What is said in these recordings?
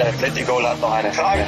Der Atletico hat noch eine Frage.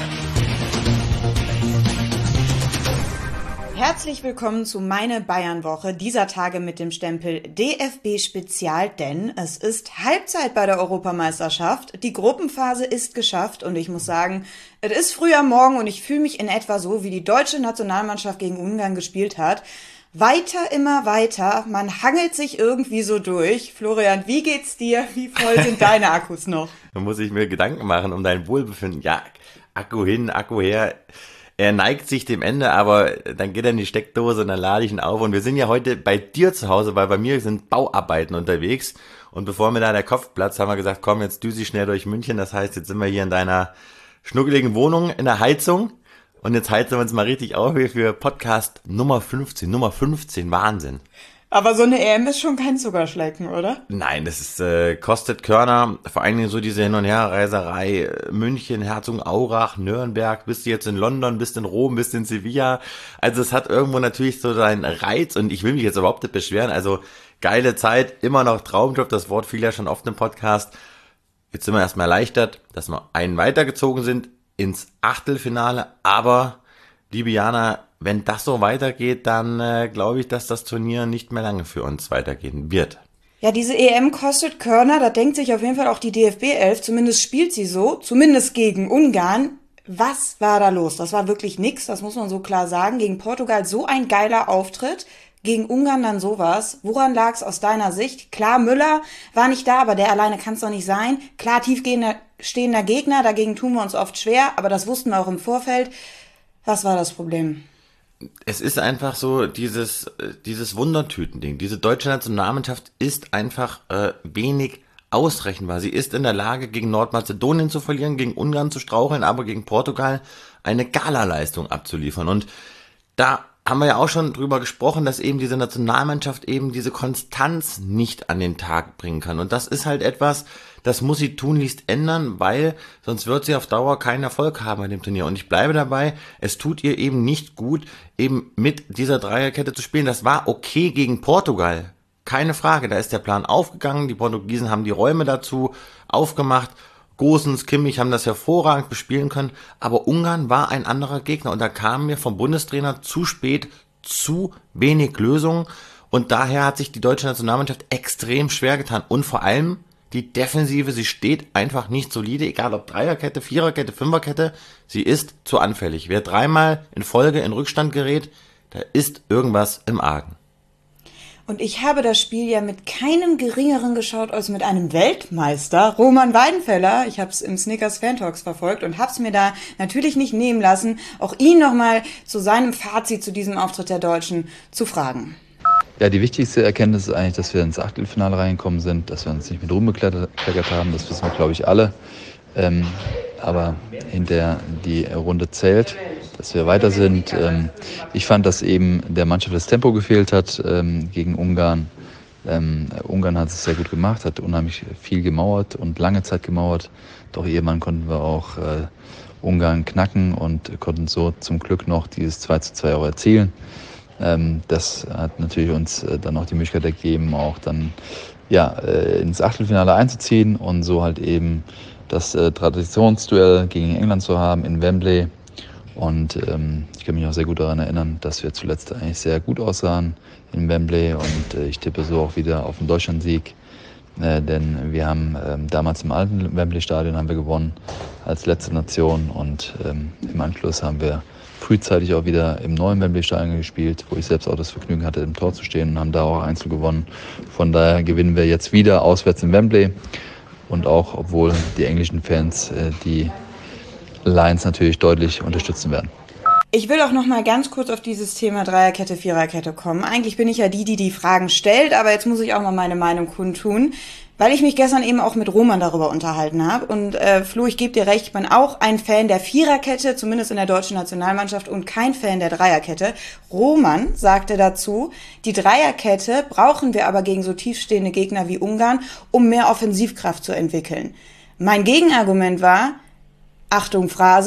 Herzlich willkommen zu Meine Bayern-Woche, dieser Tage mit dem Stempel DFB-Spezial, denn es ist Halbzeit bei der Europameisterschaft. Die Gruppenphase ist geschafft und ich muss sagen, es ist früh am Morgen und ich fühle mich in etwa so, wie die deutsche Nationalmannschaft gegen Ungarn gespielt hat. Weiter, immer weiter, man hangelt sich irgendwie so durch. Florian, wie geht's dir? Wie voll sind deine Akkus noch? Da muss ich mir Gedanken machen um dein Wohlbefinden. Ja, Akku hin, Akku her. Er neigt sich dem Ende, aber dann geht er in die Steckdose und dann lade ich ihn auf. Und wir sind ja heute bei dir zu Hause, weil bei mir sind Bauarbeiten unterwegs. Und bevor mir da der Kopf platzt, haben wir gesagt, komm, jetzt düse ich schnell durch München. Das heißt, jetzt sind wir hier in deiner schnuckeligen Wohnung in der Heizung. Und jetzt heizen wir uns mal richtig auf hier für Podcast Nummer 15. Nummer 15, Wahnsinn. Aber so eine EM ist schon kein Zuckerschlecken, oder? Nein, das ist kostet Körner, vor allen Dingen so diese Hin- und Herreiserei, München, Herzogenaurach, Nürnberg, bist du jetzt in London, bist in Rom, bist in Sevilla, also es hat irgendwo natürlich so seinen Reiz und ich will mich jetzt überhaupt nicht beschweren, also geile Zeit, immer noch Traumjob, das Wort fiel ja schon oft im Podcast, jetzt sind wir erstmal erleichtert, dass wir einen weitergezogen sind ins Achtelfinale, aber liebe Jana, wenn das so weitergeht, dann glaube ich, dass das Turnier nicht mehr lange für uns weitergehen wird. Ja, diese EM kostet Körner, da denkt sich auf jeden Fall auch die DFB-11, zumindest spielt sie so, zumindest gegen Ungarn. Was war da los? Das war wirklich nix, das muss man so klar sagen. Gegen Portugal so ein geiler Auftritt, gegen Ungarn dann sowas. Woran lag's aus deiner Sicht? Klar, Müller war nicht da, aber der alleine kann's doch nicht sein. Klar, tiefstehender Gegner, dagegen tun wir uns oft schwer, aber das wussten wir auch im Vorfeld. Was war das Problem? Es ist einfach so, dieses Wundertüten-Ding. Diese deutsche Nationalmannschaft ist einfach wenig ausrechenbar. Sie ist in der Lage, gegen Nordmazedonien zu verlieren, gegen Ungarn zu straucheln, aber gegen Portugal eine Galaleistung abzuliefern. Und da haben wir ja auch schon drüber gesprochen, dass eben diese Nationalmannschaft eben diese Konstanz nicht an den Tag bringen kann. Und das ist halt etwas, das muss sie tunlichst ändern, weil sonst wird sie auf Dauer keinen Erfolg haben bei dem Turnier. Und ich bleibe dabei, es tut ihr eben nicht gut, eben mit dieser Dreierkette zu spielen. Das war okay gegen Portugal, keine Frage. Da ist der Plan aufgegangen, die Portugiesen haben die Räume dazu aufgemacht. Gosens, Kimmich haben das hervorragend bespielen können, aber Ungarn war ein anderer Gegner und da kam mir vom Bundestrainer zu spät zu wenig Lösungen und daher hat sich die deutsche Nationalmannschaft extrem schwer getan und vor allem die Defensive, sie steht einfach nicht solide, egal ob Dreierkette, Viererkette, Fünferkette, sie ist zu anfällig. Wer dreimal in Folge in Rückstand gerät, da ist irgendwas im Argen. Und ich habe das Spiel ja mit keinem Geringeren geschaut als mit einem Weltmeister, Roman Weidenfeller. Ich habe es im Snickers Fan Talks verfolgt und habe es mir da natürlich nicht nehmen lassen, auch ihn nochmal zu seinem Fazit zu diesem Auftritt der Deutschen zu fragen. Ja, die wichtigste Erkenntnis ist eigentlich, dass wir ins Achtelfinale reingekommen sind, dass wir uns nicht mit Ruhm bekleckert haben, das wissen wir, glaube ich, alle. Aber hinterher die Runde zählt, dass wir weiter sind. Ich fand, dass eben der Mannschaft das Tempo gefehlt hat gegen Ungarn. Ungarn hat es sehr gut gemacht, hat unheimlich viel gemauert und lange Zeit gemauert. Doch irgendwann konnten wir auch Ungarn knacken und konnten so zum Glück noch dieses 2:2 auch erzielen. Das hat natürlich uns dann auch die Möglichkeit ergeben, auch dann ins Achtelfinale einzuziehen und so halt eben das Traditionsduell gegen England zu haben in Wembley. Und ich kann mich auch sehr gut daran erinnern, dass wir zuletzt eigentlich sehr gut aussahen in Wembley und ich tippe so auch wieder auf den Deutschlandsieg. Denn wir haben damals im alten Wembley-Stadion haben wir gewonnen als letzte Nation und im Anschluss haben wir frühzeitig auch wieder im neuen Wembley-Stadion gespielt, wo ich selbst auch das Vergnügen hatte, im Tor zu stehen und haben da auch Einzel gewonnen. Von daher gewinnen wir jetzt wieder auswärts in Wembley und auch, obwohl die englischen Fans die Lions natürlich deutlich unterstützen werden. Ich will auch noch mal ganz kurz auf dieses Thema Dreierkette, Viererkette kommen. Eigentlich bin ich ja die Fragen stellt, aber jetzt muss ich auch mal meine Meinung kundtun, weil ich mich gestern eben auch mit Roman darüber unterhalten habe. Und Flo, ich gebe dir recht, ich bin auch ein Fan der Viererkette, zumindest in der deutschen Nationalmannschaft, und kein Fan der Dreierkette. Roman sagte dazu, die Dreierkette brauchen wir aber gegen so tiefstehende Gegner wie Ungarn, um mehr Offensivkraft zu entwickeln. Mein Gegenargument war, Achtung Phrase,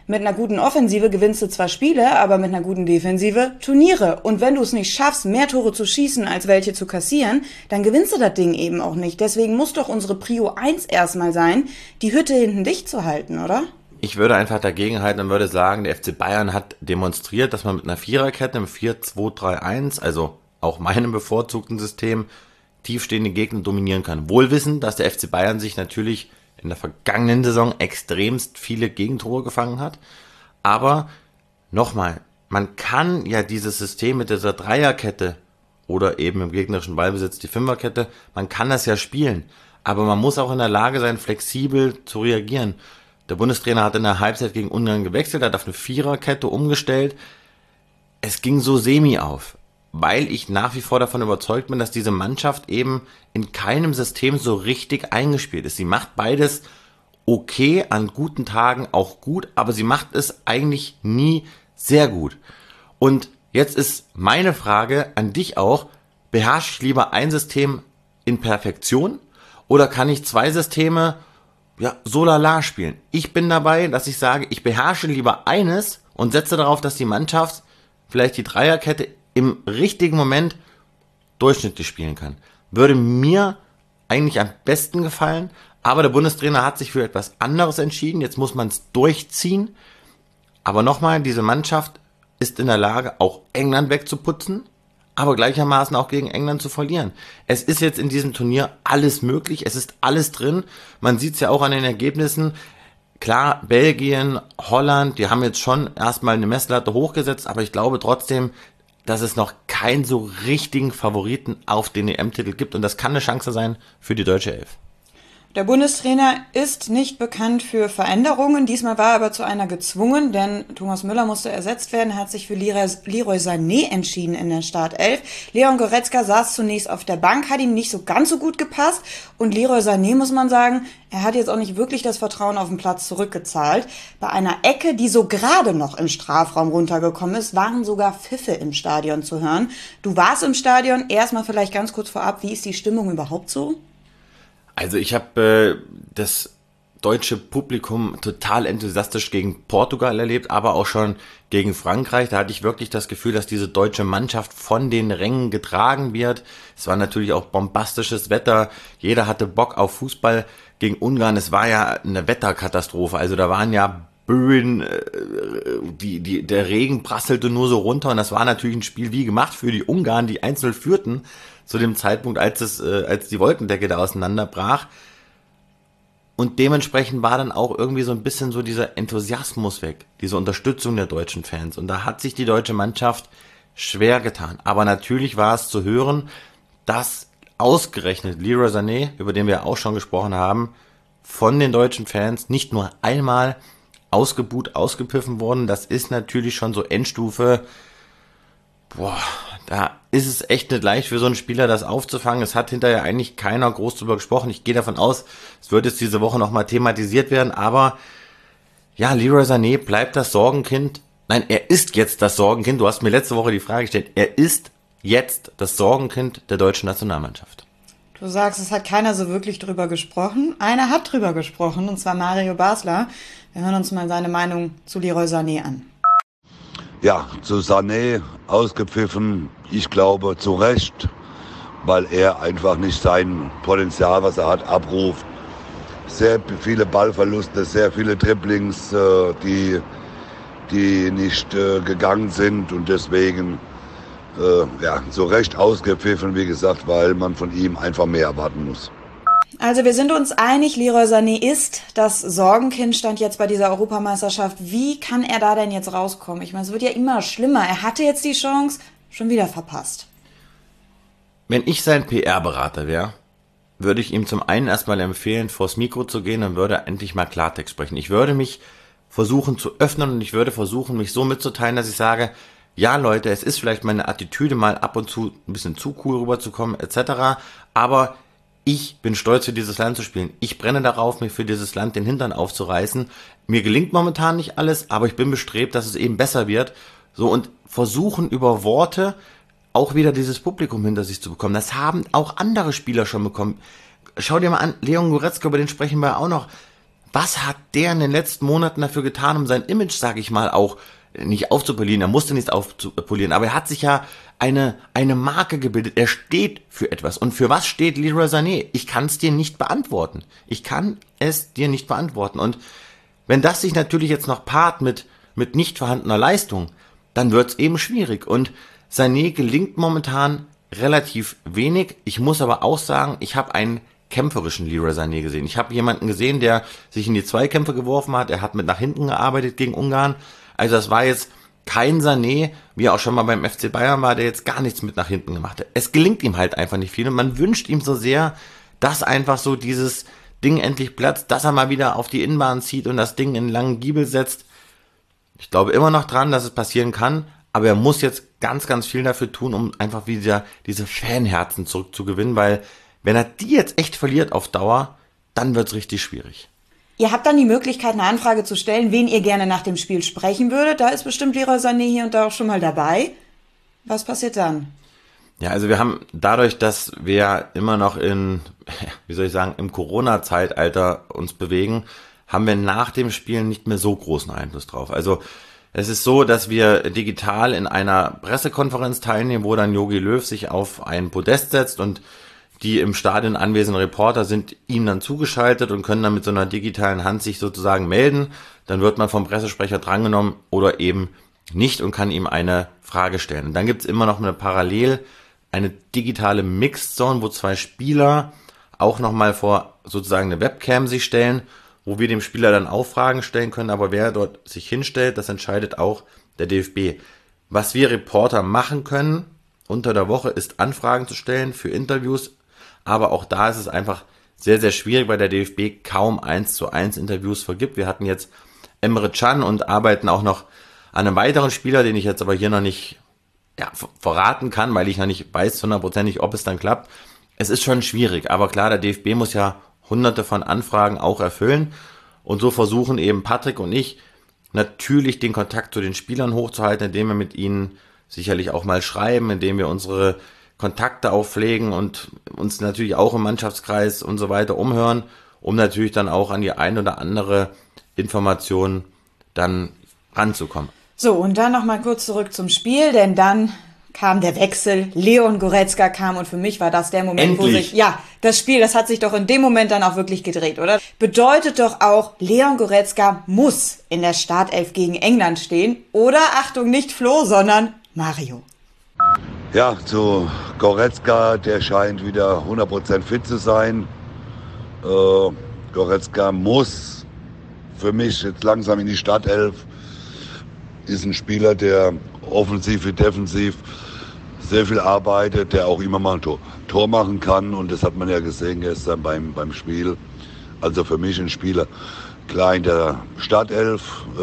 Mit einer guten Offensive gewinnst du zwar Spiele, aber mit einer guten Defensive Turniere. Und wenn du es nicht schaffst, mehr Tore zu schießen, als welche zu kassieren, dann gewinnst du das Ding eben auch nicht. Deswegen muss doch unsere Prio 1 erstmal sein, die Hütte hinten dicht zu halten, oder? Ich würde einfach dagegen halten und würde sagen, der FC Bayern hat demonstriert, dass man mit einer Viererkette im 4-2-3-1, also auch meinem bevorzugten System, tiefstehende Gegner dominieren kann. Wohl wissend, dass der FC Bayern sich natürlich in der vergangenen Saison extremst viele Gegentore gefangen hat. Aber nochmal, man kann ja dieses System mit dieser Dreierkette oder eben im gegnerischen Ballbesitz die Fünferkette, man kann das ja spielen. Aber man muss auch in der Lage sein, flexibel zu reagieren. Der Bundestrainer hat in der Halbzeit gegen Ungarn gewechselt, hat auf eine Viererkette umgestellt. Es ging so semi auf, weil ich nach wie vor davon überzeugt bin, dass diese Mannschaft eben in keinem System so richtig eingespielt ist. Sie macht beides okay, an guten Tagen auch gut, aber sie macht es eigentlich nie sehr gut. Und jetzt ist meine Frage an dich auch, beherrsche ich lieber ein System in Perfektion oder kann ich zwei Systeme so lala spielen? Ich bin dabei, dass ich sage, ich beherrsche lieber eines und setze darauf, dass die Mannschaft vielleicht die Dreierkette im richtigen Moment durchschnittlich spielen kann. Würde mir eigentlich am besten gefallen, aber der Bundestrainer hat sich für etwas anderes entschieden. Jetzt muss man es durchziehen. Aber nochmal, diese Mannschaft ist in der Lage, auch England wegzuputzen, aber gleichermaßen auch gegen England zu verlieren. Es ist jetzt in diesem Turnier alles möglich, es ist alles drin. Man sieht es ja auch an den Ergebnissen. Klar, Belgien, Holland, die haben jetzt schon erstmal eine Messlatte hochgesetzt, aber ich glaube trotzdem, dass es noch keinen so richtigen Favoriten auf den EM-Titel gibt und das kann eine Chance sein für die deutsche Elf. Der Bundestrainer ist nicht bekannt für Veränderungen. Diesmal war er aber zu einer gezwungen, denn Thomas Müller musste ersetzt werden. Er hat sich für Leroy Sané entschieden in der Startelf. Leon Goretzka saß zunächst auf der Bank, hat ihm nicht so ganz so gut gepasst. Und Leroy Sané, muss man sagen, er hat jetzt auch nicht wirklich das Vertrauen auf den Platz zurückgezahlt. Bei einer Ecke, die so gerade noch im Strafraum runtergekommen ist, waren sogar Pfiffe im Stadion zu hören. Du warst im Stadion. Erstmal vielleicht ganz kurz vorab, wie ist die Stimmung überhaupt so? Also ich habe das deutsche Publikum total enthusiastisch gegen Portugal erlebt, aber auch schon gegen Frankreich. Da hatte ich wirklich das Gefühl, dass diese deutsche Mannschaft von den Rängen getragen wird. Es war natürlich auch bombastisches Wetter. Jeder hatte Bock auf Fußball gegen Ungarn. Es war ja eine Wetterkatastrophe. Also da waren ja Böen, der Regen prasselte nur so runter und das war natürlich ein Spiel wie gemacht für die Ungarn, die 1-0 führten zu dem Zeitpunkt, als die Wolkendecke da auseinanderbrach. Und dementsprechend war dann auch irgendwie so ein bisschen so dieser Enthusiasmus weg, diese Unterstützung der deutschen Fans. Und da hat sich die deutsche Mannschaft schwer getan. Aber natürlich war es zu hören, dass ausgerechnet Leroy Sané, über den wir auch schon gesprochen haben, von den deutschen Fans nicht nur einmal ausgebuht, ausgepfiffen worden. Das ist natürlich schon so Endstufe. Da ist es echt nicht leicht für so einen Spieler, das aufzufangen. Es hat hinterher eigentlich keiner groß drüber gesprochen. Ich gehe davon aus, es wird jetzt diese Woche nochmal thematisiert werden. Aber ja, Leroy Sané bleibt das Sorgenkind. Nein, er ist jetzt das Sorgenkind. Du hast mir letzte Woche die Frage gestellt. Er ist jetzt das Sorgenkind der deutschen Nationalmannschaft. Du sagst, es hat keiner so wirklich drüber gesprochen. Einer hat drüber gesprochen, und zwar Mario Basler. Wir hören uns mal seine Meinung zu Leroy Sané an. Ja, zu Sané ausgepfiffen, ich glaube zu Recht, weil er einfach nicht sein Potenzial, was er hat, abruft. Sehr viele Ballverluste, sehr viele Dribblings, die nicht gegangen sind und deswegen zu Recht ausgepfiffen, wie gesagt, weil man von ihm einfach mehr erwarten muss. Also wir sind uns einig, Leroy Sané ist das Sorgenkind, stand jetzt bei dieser Europameisterschaft. Wie kann er da denn jetzt rauskommen? Ich meine, es wird ja immer schlimmer. Er hatte jetzt die Chance, schon wieder verpasst. Wenn ich sein PR-Berater wäre, würde ich ihm zum einen erstmal empfehlen, vors Mikro zu gehen und würde endlich mal Klartext sprechen. Ich würde mich versuchen zu öffnen und ich würde versuchen, mich so mitzuteilen, dass ich sage, ja Leute, es ist vielleicht meine Attitüde, mal ab und zu ein bisschen zu cool rüberzukommen etc., aber ich bin stolz, für dieses Land zu spielen. Ich brenne darauf, mir für dieses Land den Hintern aufzureißen. Mir gelingt momentan nicht alles, aber ich bin bestrebt, dass es eben besser wird. So, und versuchen über Worte auch wieder dieses Publikum hinter sich zu bekommen. Das haben auch andere Spieler schon bekommen. Schau dir mal an, Leon Goretzka, über den sprechen wir auch noch. Was hat der in den letzten Monaten dafür getan, um sein Image, sag ich mal, auch nicht aufzupolieren? Er musste nichts aufpolieren, aber er hat sich ja eine Marke gebildet. Er steht für etwas. Und für was steht Leroy Sané? Ich kann es dir nicht beantworten. Und wenn das sich natürlich jetzt noch paart mit nicht vorhandener Leistung, dann wird es eben schwierig. Und Sané gelingt momentan relativ wenig. Ich muss aber auch sagen, ich habe einen kämpferischen Leroy Sané gesehen. Ich habe jemanden gesehen, der sich in die Zweikämpfe geworfen hat. Er hat mit nach hinten gearbeitet gegen Ungarn. Also das war jetzt kein Sané, wie er auch schon mal beim FC Bayern war, der jetzt gar nichts mit nach hinten gemacht hat. Es gelingt ihm halt einfach nicht viel und man wünscht ihm so sehr, dass einfach so dieses Ding endlich platzt, dass er mal wieder auf die Innenbahn zieht und das Ding in einen langen Giebel setzt. Ich glaube immer noch dran, dass es passieren kann, aber er muss jetzt ganz, ganz viel dafür tun, um einfach wieder diese Fanherzen zurückzugewinnen, weil wenn er die jetzt echt verliert auf Dauer, dann wird es richtig schwierig. Ihr habt dann die Möglichkeit, eine Anfrage zu stellen, wen ihr gerne nach dem Spiel sprechen würdet. Da ist bestimmt Leroy Sané hier und da auch schon mal dabei. Was passiert dann? Ja, also wir haben dadurch, dass wir immer noch im Corona-Zeitalter uns bewegen, haben wir nach dem Spiel nicht mehr so großen Einfluss drauf. Also es ist so, dass wir digital in einer Pressekonferenz teilnehmen, wo dann Jogi Löw sich auf ein Podest setzt und die im Stadion anwesenden Reporter sind ihm dann zugeschaltet und können dann mit so einer digitalen Hand sich sozusagen melden. Dann wird man vom Pressesprecher drangenommen oder eben nicht und kann ihm eine Frage stellen. Und dann gibt's immer noch parallel eine digitale Mixed Zone, wo zwei Spieler auch nochmal vor sozusagen eine Webcam sich stellen, wo wir dem Spieler dann auch Fragen stellen können. Aber wer dort sich hinstellt, das entscheidet auch der DFB. Was wir Reporter machen können unter der Woche, ist Anfragen zu stellen für Interviews. Aber auch da ist es einfach sehr, sehr schwierig, weil der DFB kaum 1:1 Interviews vergibt. Wir hatten jetzt Emre Can und arbeiten auch noch an einem weiteren Spieler, den ich jetzt aber hier noch nicht verraten kann, weil ich noch nicht weiß 100%, ob es dann klappt. Es ist schon schwierig, aber klar, der DFB muss ja hunderte von Anfragen auch erfüllen. Und so versuchen eben Patrick und ich natürlich den Kontakt zu den Spielern hochzuhalten, indem wir mit ihnen sicherlich auch mal schreiben, indem wir unsere Kontakte aufpflegen und uns natürlich auch im Mannschaftskreis und so weiter umhören, um natürlich dann auch an die ein oder andere Information dann ranzukommen. So, und dann nochmal kurz zurück zum Spiel, denn dann kam der Wechsel, Leon Goretzka kam und für mich war das der Moment, Endlich. Das Spiel, das hat sich doch in dem Moment dann auch wirklich gedreht, oder? Bedeutet doch auch, Leon Goretzka muss in der Startelf gegen England stehen oder, Achtung, nicht Flo, sondern Mario. Ja, zu Goretzka, der scheint wieder 100% fit zu sein. Goretzka muss für mich jetzt langsam in die Startelf. Ist ein Spieler, der offensiv wie defensiv sehr viel arbeitet, der auch immer mal ein Tor machen kann. Und das hat man ja gesehen gestern beim Spiel. Also für mich ein Spieler klar in der Startelf.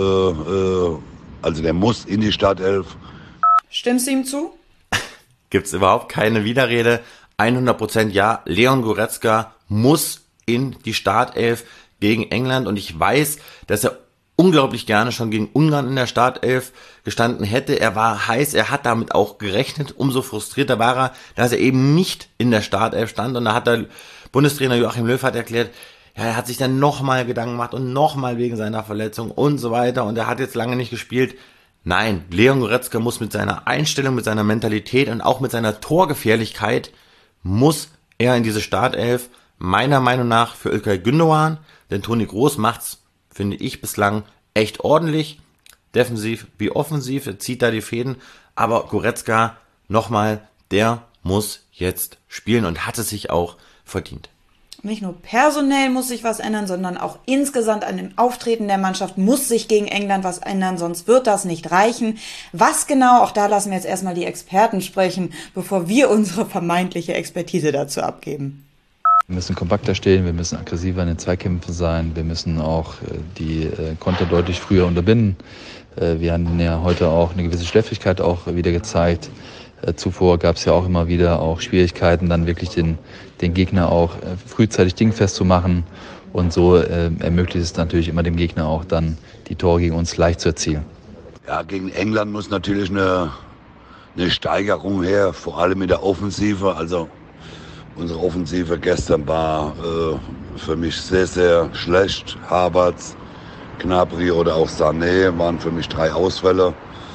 Also der muss in die Startelf. Stimmst du ihm zu? Gibt's überhaupt keine Widerrede. 100% ja. Leon Goretzka muss in die Startelf gegen England. Und ich weiß, dass er unglaublich gerne schon gegen Ungarn in der Startelf gestanden hätte. Er war heiß, er hat damit auch gerechnet. Umso frustrierter war er, dass er eben nicht in der Startelf stand. Und da hat der Bundestrainer Joachim Löw hat erklärt, ja, er hat sich dann nochmal Gedanken gemacht und nochmal wegen seiner Verletzung und so weiter. Und er hat jetzt lange nicht gespielt. Nein, Leon Goretzka muss mit seiner Einstellung, mit seiner Mentalität und auch mit seiner Torgefährlichkeit muss er in diese Startelf. Meiner Meinung nach für Ilkay Gündoğan, denn Toni Kroos macht's, finde ich, bislang echt ordentlich, defensiv wie offensiv, er zieht da die Fäden, aber Goretzka, nochmal, der muss jetzt spielen und hat es sich auch verdient. Nicht nur personell muss sich was ändern, sondern auch insgesamt an dem Auftreten der Mannschaft muss sich gegen England was ändern, sonst wird das nicht reichen. Was genau, auch da lassen wir jetzt erstmal die Experten sprechen, bevor wir unsere vermeintliche Expertise dazu abgeben. Wir müssen kompakter stehen, wir müssen aggressiver in den Zweikämpfen sein, wir müssen auch die Konter deutlich früher unterbinden. Wir haben ja heute auch eine gewisse Schläfrigkeit auch wieder gezeigt. Zuvor gab es ja auch immer wieder auch Schwierigkeiten, dann wirklich den Gegner auch frühzeitig dingfest zu machen. Und so ermöglicht es natürlich immer dem Gegner auch dann die Tore gegen uns leicht zu erzielen. Ja, gegen England muss natürlich eine Steigerung her, vor allem in der Offensive. Also unsere Offensive gestern war für mich sehr, sehr schlecht. Havertz, Gnabry oder auch Sané waren für mich 3 Ausfälle.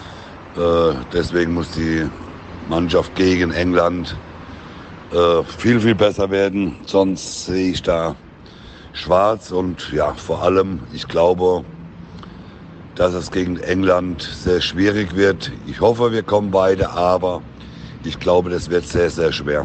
Deswegen muss die Mannschaft gegen England viel, viel besser werden. Sonst sehe ich da schwarz. Und ja, vor allem, ich glaube, dass es gegen England sehr schwierig wird. Ich hoffe, wir kommen weiter, aber ich glaube, das wird sehr, sehr schwer.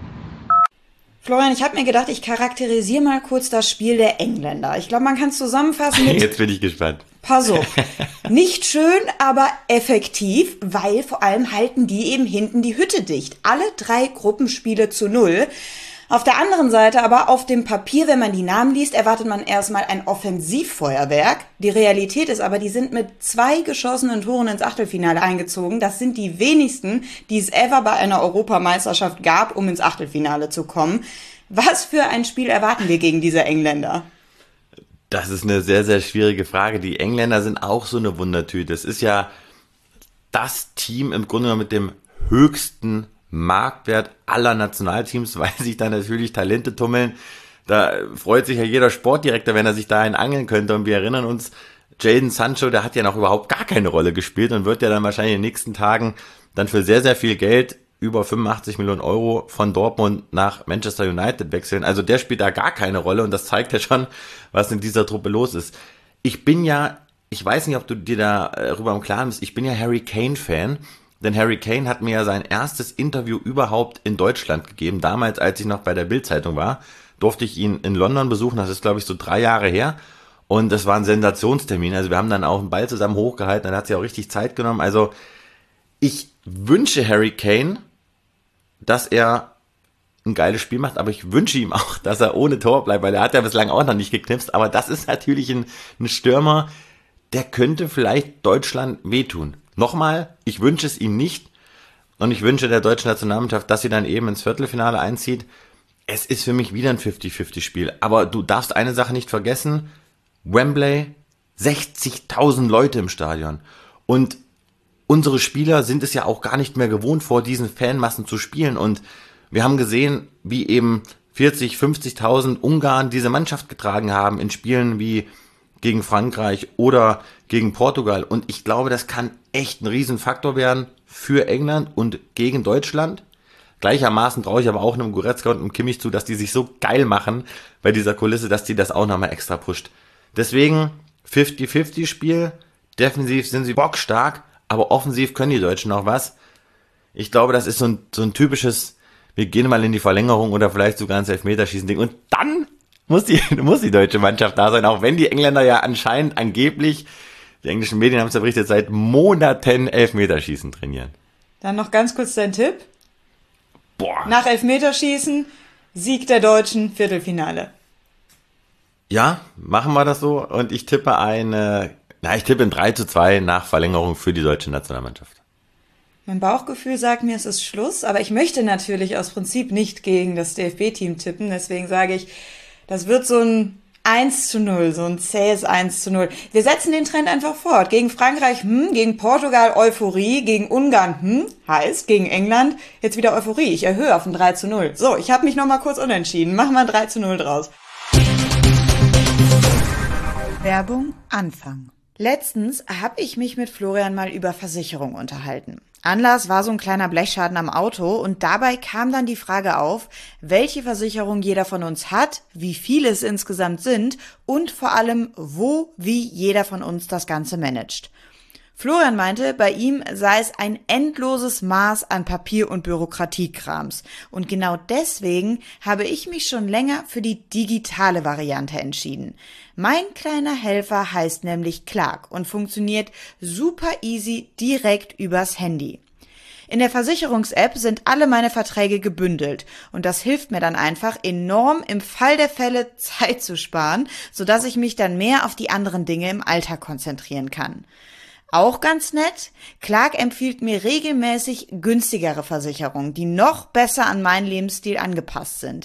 Florian, ich habe mir gedacht, ich charakterisiere mal kurz das Spiel der Engländer. Ich glaube, man kann es zusammenfassen mit... Jetzt bin ich gespannt. Pass auf. Nicht schön, aber effektiv, weil vor allem halten die eben hinten die Hütte dicht. Alle 3 Gruppenspiele zu 0. Auf der anderen Seite aber auf dem Papier, wenn man die Namen liest, erwartet man erstmal ein Offensivfeuerwerk. Die Realität ist aber, die sind mit 2 geschossenen Toren ins Achtelfinale eingezogen. Das sind die wenigsten, die es ever bei einer Europameisterschaft gab, um ins Achtelfinale zu kommen. Was für ein Spiel erwarten wir gegen diese Engländer? Das ist eine sehr, sehr schwierige Frage. Die Engländer sind auch so eine Wundertüte. Es ist ja das Team im Grunde genommen mit dem höchsten Marktwert aller Nationalteams, weil sich da natürlich Talente tummeln. Da freut sich ja jeder Sportdirektor, wenn er sich dahin angeln könnte. Und wir erinnern uns, Jadon Sancho, der hat ja noch überhaupt gar keine Rolle gespielt und wird ja dann wahrscheinlich in den nächsten Tagen dann für sehr, sehr viel Geld, über 85 Millionen Euro, von Dortmund nach Manchester United wechseln. Also der spielt da gar keine Rolle und das zeigt ja schon, was in dieser Truppe los ist. Ich weiß nicht, ob du dir darüber im Klaren bist, ich bin ja Harry Kane-Fan. Denn Harry Kane hat mir ja sein erstes Interview überhaupt in Deutschland gegeben. Damals, als ich noch bei der Bild-Zeitung war, durfte ich ihn in London besuchen. Das ist, glaube ich, so 3 Jahre her. Und das war ein Sensationstermin. Also wir haben dann auch einen Ball zusammen hochgehalten. Dann hat sich auch richtig Zeit genommen. Also ich wünsche Harry Kane, dass er ein geiles Spiel macht. Aber ich wünsche ihm auch, dass er ohne Tor bleibt, weil er hat ja bislang auch noch nicht geknipst. Aber das ist natürlich ein Stürmer, der könnte vielleicht Deutschland wehtun. Nochmal, ich wünsche es ihm nicht und ich wünsche der deutschen Nationalmannschaft, dass sie dann eben ins Viertelfinale einzieht. Es ist für mich wieder ein 50-50-Spiel, aber du darfst eine Sache nicht vergessen, Wembley, 60.000 Leute im Stadion und unsere Spieler sind es ja auch gar nicht mehr gewohnt, vor diesen Fanmassen zu spielen und wir haben gesehen, wie eben 40.000, 50.000 Ungarn diese Mannschaft getragen haben in Spielen wie gegen Frankreich oder gegen Portugal. Und ich glaube, das kann echt ein Riesenfaktor werden für England und gegen Deutschland. Gleichermaßen traue ich aber auch einem Goretzka und einem Kimmich zu, dass die sich so geil machen bei dieser Kulisse, dass die das auch nochmal extra pusht. Deswegen 50-50-Spiel. Defensiv sind sie bockstark, aber offensiv können die Deutschen noch was. Ich glaube, das ist so ein typisches, wir gehen mal in die Verlängerung oder vielleicht sogar ins Elfmeterschießen-Ding. Und dann muss die deutsche Mannschaft da sein, auch wenn die Engländer ja angeblich, die englischen Medien haben es ja berichtet, seit Monaten Elfmeterschießen trainieren. Dann noch ganz kurz dein Tipp. Boah. Nach Elfmeterschießen, Sieg der Deutschen, Viertelfinale. Ja, machen wir das so und ich tippe ein 3:2 nach Verlängerung für die deutsche Nationalmannschaft. Mein Bauchgefühl sagt mir, es ist Schluss, aber ich möchte natürlich aus Prinzip nicht gegen das DFB-Team tippen, deswegen sage ich, das wird so ein 1:0, so ein zähes 1:0. Wir setzen den Trend einfach fort. Gegen Frankreich, gegen Portugal Euphorie, gegen Ungarn, heißt, gegen England jetzt wieder Euphorie. Ich erhöhe auf ein 3:0. So, ich habe mich nochmal kurz unentschieden. Machen wir ein 3:0 draus. Werbung Anfang. Letztens habe ich mich mit Florian mal über Versicherung unterhalten. Anlass war so ein kleiner Blechschaden am Auto und dabei kam dann die Frage auf, welche Versicherung jeder von uns hat, wie viele es insgesamt sind und vor allem, wie jeder von uns das Ganze managt. Florian meinte, bei ihm sei es ein endloses Maß an Papier- und Bürokratiekrams. Und genau deswegen habe ich mich schon länger für die digitale Variante entschieden. Mein kleiner Helfer heißt nämlich Clark und funktioniert super easy direkt übers Handy. In der Versicherungs-App sind alle meine Verträge gebündelt und das hilft mir dann einfach enorm im Fall der Fälle Zeit zu sparen, sodass ich mich dann mehr auf die anderen Dinge im Alltag konzentrieren kann. Auch ganz nett, Clark empfiehlt mir regelmäßig günstigere Versicherungen, die noch besser an meinen Lebensstil angepasst sind.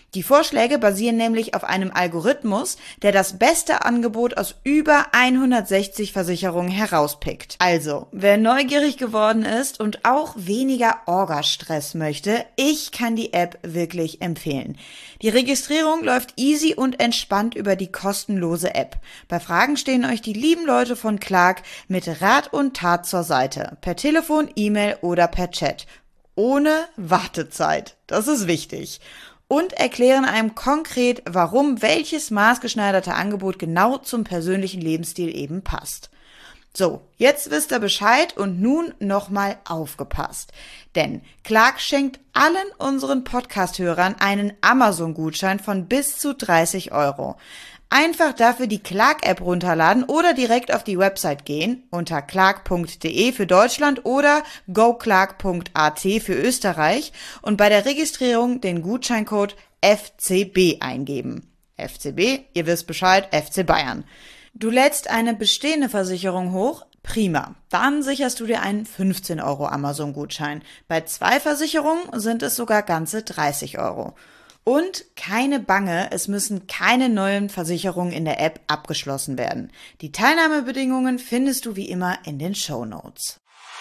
Die Vorschläge basieren nämlich auf einem Algorithmus, der das beste Angebot aus über 160 Versicherungen herauspickt. Also, wer neugierig geworden ist und auch weniger Orga-Stress möchte, ich kann die App wirklich empfehlen. Die Registrierung läuft easy und entspannt über die kostenlose App. Bei Fragen stehen euch die lieben Leute von Clark mit Rat und Tat zur Seite. Per Telefon, E-Mail oder per Chat. Ohne Wartezeit. Das ist wichtig. Und erklären einem konkret, warum welches maßgeschneiderte Angebot genau zum persönlichen Lebensstil eben passt. So, jetzt wisst ihr Bescheid und nun nochmal aufgepasst. Denn Clark schenkt allen unseren Podcast-Hörern einen Amazon-Gutschein von bis zu 30 €. Einfach dafür die Clark-App runterladen oder direkt auf die Website gehen unter clark.de für Deutschland oder goclark.at für Österreich und bei der Registrierung den Gutscheincode FCB eingeben. FCB, ihr wisst Bescheid, FC Bayern. Du lädst eine bestehende Versicherung hoch? Prima. Dann sicherst du dir einen 15 € Amazon-Gutschein. Bei 2 Versicherungen sind es sogar ganze 30 €. Und keine Bange, es müssen keine neuen Versicherungen in der App abgeschlossen werden. Die Teilnahmebedingungen findest du wie immer in den Shownotes.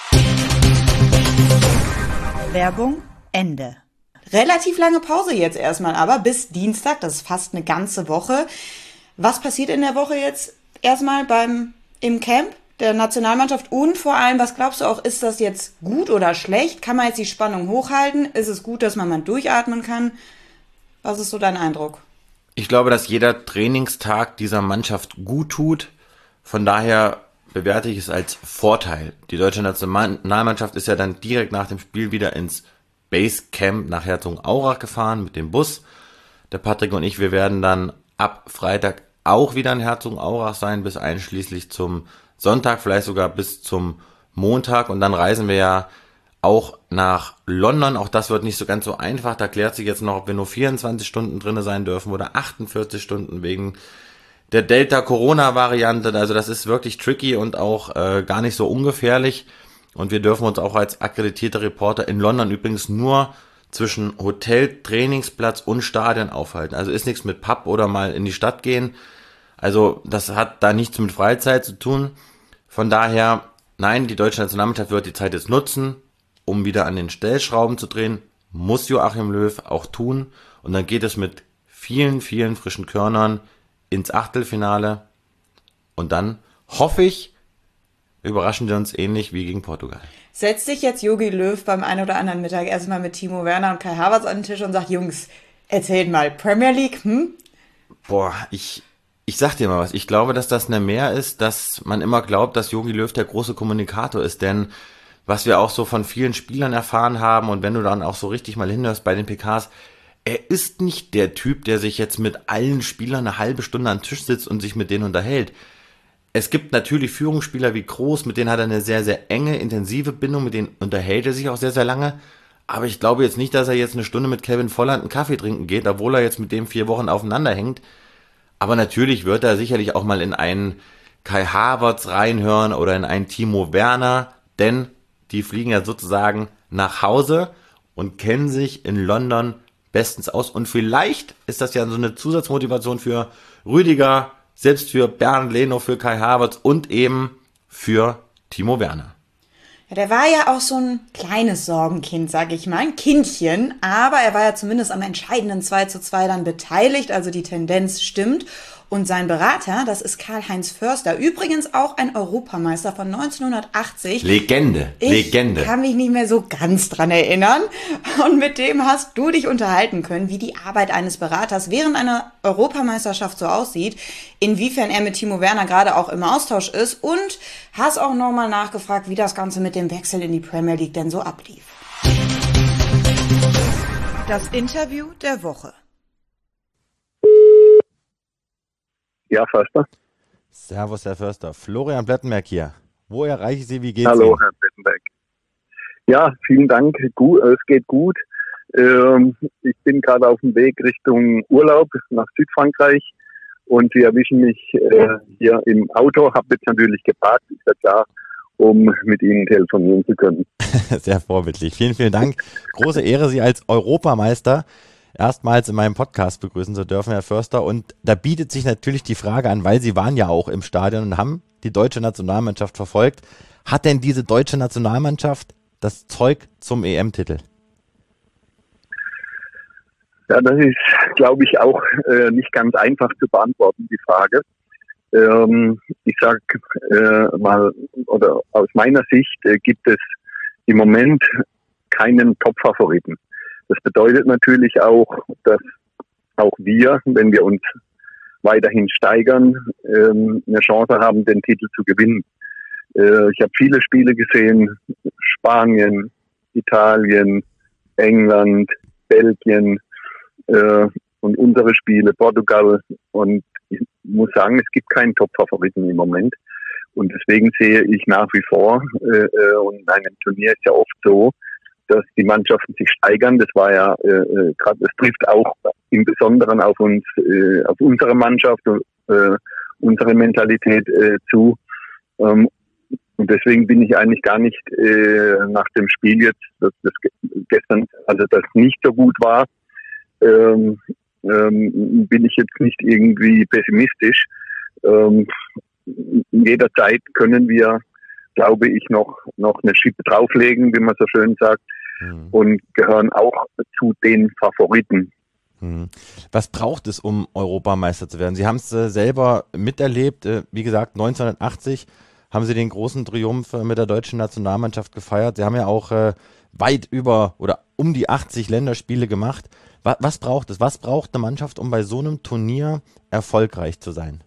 Werbung Ende. Relativ lange Pause jetzt erstmal, aber bis Dienstag, das ist fast eine ganze Woche. Was passiert in der Woche jetzt erstmal im Camp der Nationalmannschaft und vor allem, was glaubst du auch, ist das jetzt gut oder schlecht? Kann man jetzt die Spannung hochhalten? Ist es gut, dass man mal durchatmen kann? Was ist so dein Eindruck? Ich glaube, dass jeder Trainingstag dieser Mannschaft gut tut. Von daher bewerte ich es als Vorteil. Die deutsche Nationalmannschaft ist ja dann direkt nach dem Spiel wieder ins Basecamp nach Herzogenaurach gefahren mit dem Bus. Der Patrick und ich, wir werden dann ab Freitag auch wieder in Herzogenaurach sein, bis einschließlich zum Sonntag, vielleicht sogar bis zum Montag. Und dann reisen wir ja auch nach London. Auch das wird nicht so ganz so einfach. Da klärt sich jetzt noch, ob wir nur 24 Stunden drinne sein dürfen oder 48 Stunden wegen der Delta-Corona-Variante. Also das ist wirklich tricky und auch gar nicht so ungefährlich. Und wir dürfen uns auch als akkreditierter Reporter in London übrigens nur zwischen Hotel, Trainingsplatz und Stadion aufhalten. Also ist nichts mit Pub oder mal in die Stadt gehen. Also das hat da nichts mit Freizeit zu tun. Von daher, nein, die deutsche Nationalmannschaft wird die Zeit jetzt nutzen, um wieder an den Stellschrauben zu drehen. Muss Joachim Löw auch tun. Und dann geht es mit vielen, vielen frischen Körnern ins Achtelfinale. Und dann hoffe ich, überraschen wir uns ähnlich wie gegen Portugal. Setzt sich jetzt Jogi Löw beim ein oder anderen Mittag erstmal mit Timo Werner und Kai Havertz an den Tisch und sagt, Jungs, erzählt mal, Premier League, Boah, ich sag dir mal was. Ich glaube, dass das eine Mehr ist, dass man immer glaubt, dass Jogi Löw der große Kommunikator ist. Denn was wir auch so von vielen Spielern erfahren haben und wenn du dann auch so richtig mal hinhörst bei den PKs, er ist nicht der Typ, der sich jetzt mit allen Spielern eine halbe Stunde am Tisch sitzt und sich mit denen unterhält. Es gibt natürlich Führungsspieler wie Kroos, mit denen hat er eine sehr, sehr enge, intensive Bindung, mit denen unterhält er sich auch sehr, sehr lange. Aber ich glaube jetzt nicht, dass er jetzt eine Stunde mit Kevin Volland einen Kaffee trinken geht, obwohl er jetzt mit dem 4 Wochen aufeinander hängt. Aber natürlich wird er sicherlich auch mal in einen Kai Havertz reinhören oder in einen Timo Werner, denn die fliegen ja sozusagen nach Hause und kennen sich in London bestens aus. Und vielleicht ist das ja so eine Zusatzmotivation für Rüdiger, selbst für Bernd Leno, für Kai Havertz und eben für Timo Werner. Ja, der war ja auch so ein kleines Sorgenkind, sag ich mal, ein Kindchen, aber er war ja zumindest am entscheidenden 2:2 dann beteiligt, also die Tendenz stimmt. Und sein Berater, das ist Karl-Heinz Förster, übrigens auch ein Europameister von 1980. Legende. Ich kann mich nicht mehr so ganz dran erinnern. Und mit dem hast du dich unterhalten können, wie die Arbeit eines Beraters während einer Europameisterschaft so aussieht, inwiefern er mit Timo Werner gerade auch im Austausch ist und hast auch nochmal nachgefragt, wie das Ganze mit dem Wechsel in die Premier League denn so ablief. Das Interview der Woche. Ja, Förster. Servus, Herr Förster. Florian Plettenberg hier. Wo erreiche ich Sie? Wie geht's Hallo, Ihnen? Herr Plettenberg. Ja, vielen Dank. Es geht gut. Ich bin gerade auf dem Weg Richtung Urlaub nach Südfrankreich und Sie erwischen mich hier im Auto. Habe jetzt natürlich geparkt, ist ja klar, um mit Ihnen telefonieren zu können. Sehr vorbildlich. Vielen, vielen Dank. Große Ehre, Sie als Europameister erstmals in meinem Podcast begrüßen zu dürfen, Herr Förster. Und da bietet sich natürlich die Frage an, weil Sie waren ja auch im Stadion und haben die deutsche Nationalmannschaft verfolgt. Hat denn diese deutsche Nationalmannschaft das Zeug zum EM-Titel? Ja, das ist, glaube ich, auch nicht ganz einfach zu beantworten, die Frage. Ich sag mal, oder aus meiner Sicht gibt es im Moment keinen Top-Favoriten. Das bedeutet natürlich auch, dass auch wir, wenn wir uns weiterhin steigern, eine Chance haben, den Titel zu gewinnen. Ich habe viele Spiele gesehen, Spanien, Italien, England, Belgien und unsere Spiele, Portugal. Und ich muss sagen, es gibt keinen Top-Favoriten im Moment. Und deswegen sehe ich nach wie vor, und in einem Turnier ist ja oft so, dass die Mannschaften sich steigern. Das war ja gerade, das trifft auch im Besonderen auf uns, auf unsere Mannschaft, unsere Mentalität zu. Und deswegen bin ich eigentlich gar nicht nach dem Spiel jetzt, das gestern, also das nicht so gut war, bin ich jetzt nicht irgendwie pessimistisch. Jederzeit können wir, glaube ich, noch eine Schippe drauflegen, wie man so schön sagt, und gehören auch zu den Favoriten. Was braucht es, um Europameister zu werden? Sie haben es selber miterlebt. Wie gesagt, 1980 haben Sie den großen Triumph mit der deutschen Nationalmannschaft gefeiert. Sie haben ja auch weit über oder um die 80 Länderspiele gemacht. Was braucht es? Was braucht eine Mannschaft, um bei so einem Turnier erfolgreich zu sein?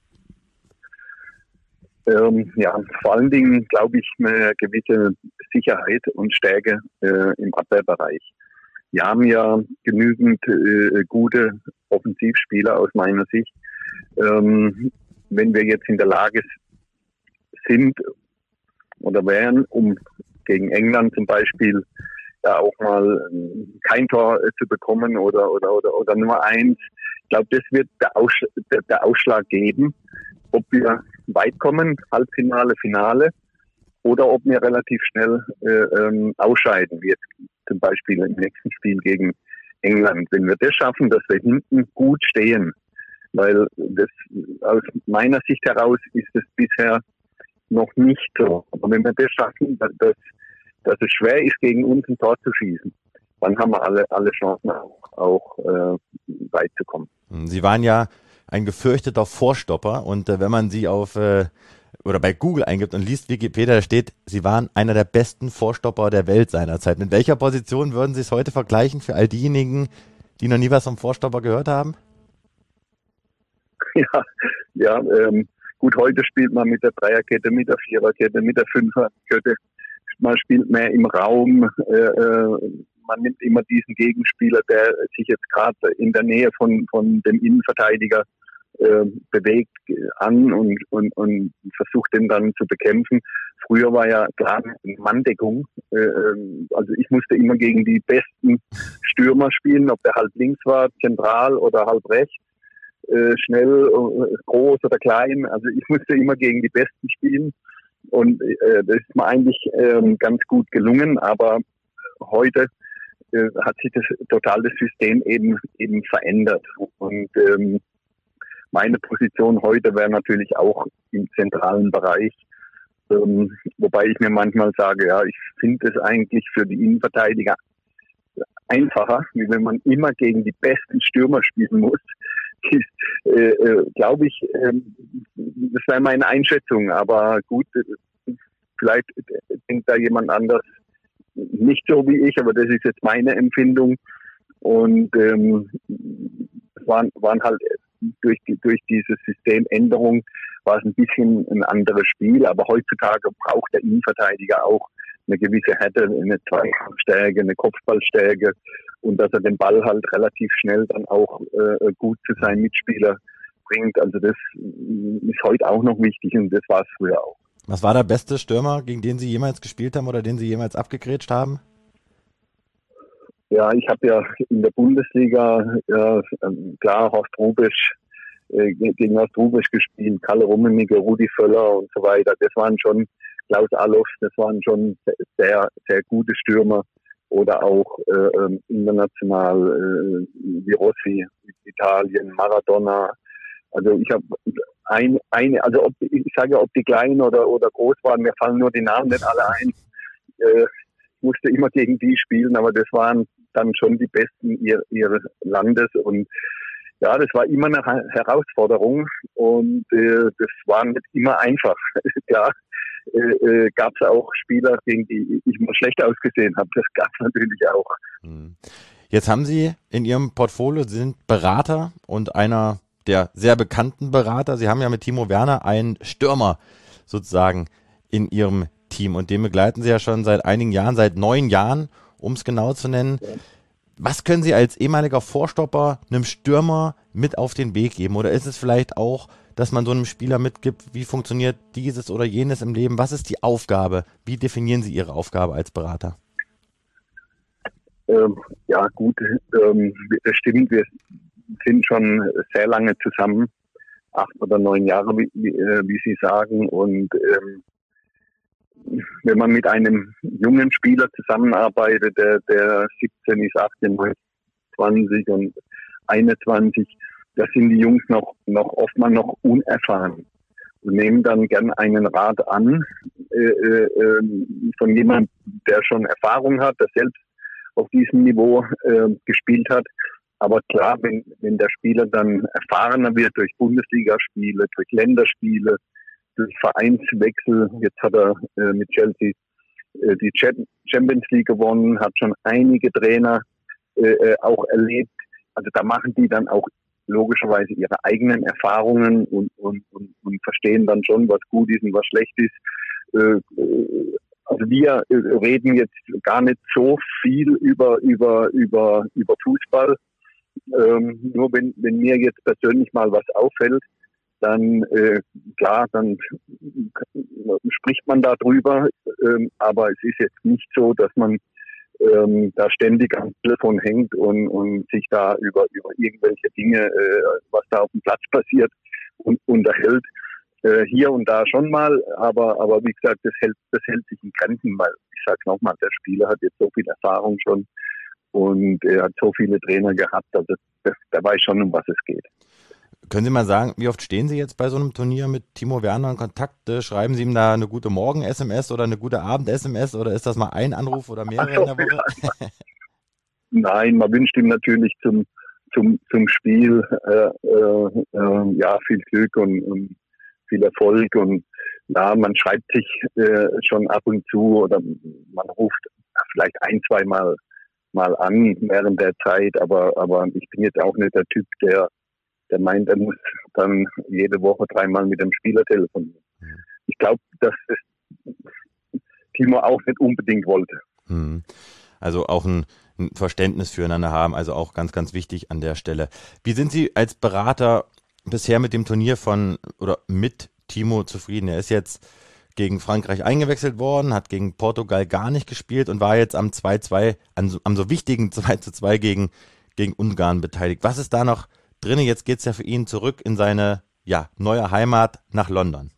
Ja, vor allen Dingen glaube ich eine gewisse Sicherheit und Stärke im Abwehrbereich. Wir haben ja genügend gute Offensivspieler aus meiner Sicht. Wenn wir jetzt in der Lage sind oder wären, um gegen England zum Beispiel da auch mal kein Tor zu bekommen oder nur eins, ich glaube, das wird der Ausschlag geben, ob wir weit kommen, Halbfinale, Finale, oder ob wir relativ schnell ausscheiden, wie jetzt zum Beispiel im nächsten Spiel gegen England. Wenn wir das schaffen, dass wir hinten gut stehen, weil das aus meiner Sicht heraus ist es bisher noch nicht so. Aber wenn wir das schaffen, dass es schwer ist, gegen uns ein Tor zu schießen, dann haben wir alle Chancen auch weit zu kommen. Sie waren ja ein gefürchteter Vorstopper und wenn man sie oder bei Google eingibt und liest Wikipedia, da steht, Sie waren einer der besten Vorstopper der Welt seinerzeit. Mit welcher Position würden Sie es heute vergleichen für all diejenigen, die noch nie was vom Vorstopper gehört haben? Ja, gut, heute spielt man mit der Dreierkette, mit der Viererkette, mit der Fünferkette. Man spielt mehr im Raum. Man nimmt immer diesen Gegenspieler, der sich jetzt gerade in der Nähe von dem Innenverteidiger bewegt an und versucht den dann zu bekämpfen. Früher war ja klar Manndeckung. Also ich musste immer gegen die besten Stürmer spielen, ob der halb links war, zentral oder halb rechts, schnell, groß oder klein. Also ich musste immer gegen die Besten spielen und das ist mir eigentlich ganz gut gelungen. Aber heute hat sich das System eben verändert und meine Position heute wäre natürlich auch im zentralen Bereich, wobei ich mir manchmal sage, ja, ich finde es eigentlich für die Innenverteidiger einfacher, wie wenn man immer gegen die besten Stürmer spielen muss. Glaube ich, das wäre meine Einschätzung, aber gut, vielleicht denkt da jemand anders nicht so wie ich, aber das ist jetzt meine Empfindung und es waren halt durch diese Systemänderung war es ein bisschen ein anderes Spiel, aber heutzutage braucht der Innenverteidiger auch eine gewisse Härte, eine Zweikampfstärke, eine Kopfballstärke und dass er den Ball halt relativ schnell dann auch gut zu seinem Mitspieler bringt. Also das ist heute auch noch wichtig und das war es früher auch. Was war der beste Stürmer, gegen den Sie jemals gespielt haben oder den Sie jemals abgegrätscht haben? Ja, ich habe ja in der Bundesliga klar Horst Hrubesch, gegen Horst Hrubesch gespielt, Kalle Rummenigge, Rudi Völler und so weiter. Das waren schon Klaus Allofs, das waren schon sehr, sehr gute Stürmer. oder auch international wie Rossi, Italien, Maradona. Also ich habe ich sage, ob die klein oder groß waren, mir fallen nur die Namen nicht alle ein. Ich musste immer gegen die spielen, aber das waren dann schon die Besten ihres Landes und ja, das war immer eine Herausforderung und das war nicht immer einfach. Ja, gab es auch Spieler, gegen die ich mal schlecht ausgesehen habe. Das gab es natürlich auch. Jetzt haben Sie in Ihrem Portfolio, Sie sind Berater und einer der sehr bekannten Berater. Sie haben ja mit Timo Werner einen Stürmer sozusagen in Ihrem Team und den begleiten Sie ja schon seit einigen Jahren, seit 9 Jahren, um es genau zu nennen. Ja. Was können Sie als ehemaliger Vorstopper einem Stürmer mit auf den Weg geben? Oder ist es vielleicht auch, dass man so einem Spieler mitgibt, wie funktioniert dieses oder jenes im Leben? Was ist die Aufgabe? Wie definieren Sie Ihre Aufgabe als Berater? Ja gut, das stimmt. Wir sind schon sehr lange zusammen, 8 oder 9 Jahre, wie Sie sagen. Und wenn man mit einem jungen Spieler zusammenarbeitet, der 17 ist, 18, 20 und 21, da sind die Jungs noch oftmals noch unerfahren und nehmen dann gern einen Rat an von jemandem, der schon Erfahrung hat, der selbst auf diesem Niveau gespielt hat. Aber klar, wenn der Spieler dann erfahrener wird durch Bundesligaspiele, durch Länderspiele, durch Vereinswechsel, jetzt hat er mit Chelsea die Champions League gewonnen, hat schon einige Trainer auch erlebt. Also da machen die dann auch logischerweise ihre eigenen Erfahrungen und verstehen dann schon, was gut ist und was schlecht ist. Also wir reden jetzt gar nicht so viel über Fußball. Nur wenn mir jetzt persönlich mal was auffällt, dann dann spricht man da drüber. Aber es ist jetzt nicht so, dass man da ständig am Telefon hängt und sich da über irgendwelche Dinge, was da auf dem Platz passiert, und unterhält. Hier und da schon mal, aber wie gesagt, das hält sich in Grenzen, weil ich sage nochmal, der Spieler hat jetzt so viel Erfahrung schon und er hat so viele Trainer gehabt, also der weiß schon, um was es geht. Können Sie mal sagen, wie oft stehen Sie jetzt bei so einem Turnier mit Timo Werner in Kontakt? Schreiben Sie ihm da eine gute Morgen-SMS oder eine gute Abend-SMS oder ist das mal ein Anruf oder mehrere in der Woche? Ja. Nein, man wünscht ihm natürlich zum Spiel viel Glück und viel Erfolg und ja, man schreibt sich schon ab und zu oder man ruft vielleicht 1-2 Mal an während der Zeit, aber ich bin jetzt auch nicht der Typ, der meint, er muss dann jede Woche 3 Mal mit dem Spieler telefonieren. Ich glaube, dass das Timo auch nicht unbedingt wollte. Also auch ein Verständnis füreinander haben, also auch ganz, ganz wichtig an der Stelle. Wie sind Sie als Berater bisher mit dem Turnier mit Timo zufrieden? Er ist jetzt gegen Frankreich eingewechselt worden, hat gegen Portugal gar nicht gespielt und war jetzt am 2-2, am so wichtigen 2-2 gegen Ungarn beteiligt. Was ist da noch drin? Jetzt geht es ja für ihn zurück in seine neue Heimat nach London.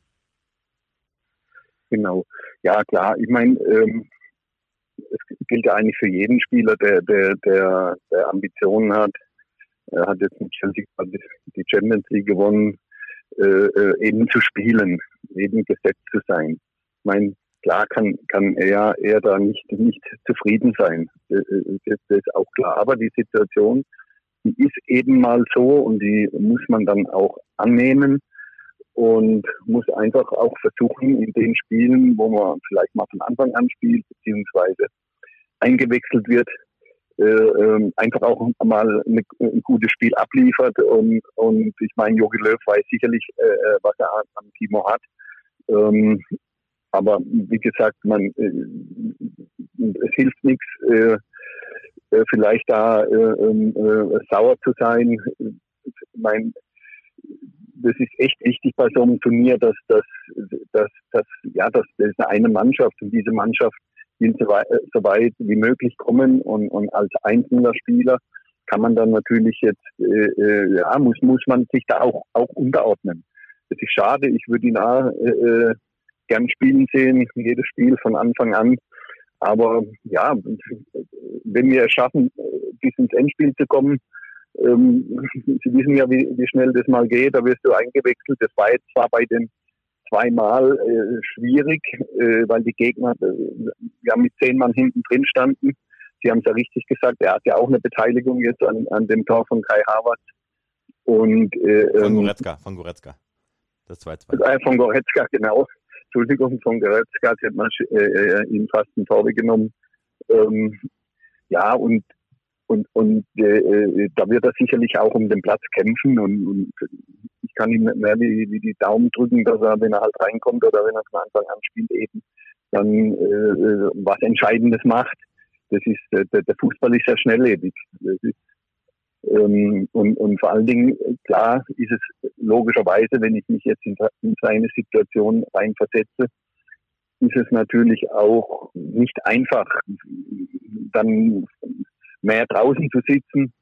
Genau. Ja, klar. Ich meine, es gilt ja eigentlich für jeden Spieler, der Ambitionen hat. Er hat jetzt mit Chelsea die Champions League gewonnen, eben zu spielen, eben gesetzt zu sein. Ich meine, klar kann er da nicht zufrieden sein. Das ist auch klar. Aber die Situation, die ist eben mal so und die muss man dann auch annehmen und muss einfach auch versuchen, in den Spielen, wo man vielleicht mal von Anfang an spielt, beziehungsweise eingewechselt wird, einfach auch mal ein gutes Spiel abliefert und ich meine, Jogi Löw weiß sicherlich, was er an Timo hat. Aber wie gesagt, es hilft nichts, vielleicht da sauer zu sein. Ich meine, das ist echt wichtig bei so einem Turnier, dass eine Mannschaft und diese Mannschaft will so weit wie möglich kommen und als einzelner Spieler kann man dann natürlich jetzt muss man sich da auch unterordnen. Das ist schade. Ich würde ihn gern spielen sehen, jedes Spiel von Anfang an. Aber ja, wenn wir es schaffen, bis ins Endspiel zu kommen, Sie wissen ja, wie schnell das mal geht, da wirst du eingewechselt. Das war jetzt zwar bei den zweimal schwierig, weil die Gegner ja mit 10 Mann hinten drin standen. Sie haben es ja richtig gesagt, er hat ja auch eine Beteiligung jetzt an dem Tor von Kai Havertz. Und, von Goretzka. Das 2-2. Von Goretzka, genau. Entschuldigung, von Goretzka, jetzt hat man ihm fast ein Tor weggenommen. Ja, und da wird er sicherlich auch um den Platz kämpfen und ich kann ihm nicht mehr die Daumen drücken, dass er, wenn er halt reinkommt oder wenn er von Anfang an spielt, eben dann was Entscheidendes macht. Das ist der Fußball ist ja schnelllebig. Das ist, und vor allen Dingen, klar ist es logischerweise, wenn ich mich jetzt in seine Situation reinversetze, ist es natürlich auch nicht einfach, dann mehr draußen zu sitzen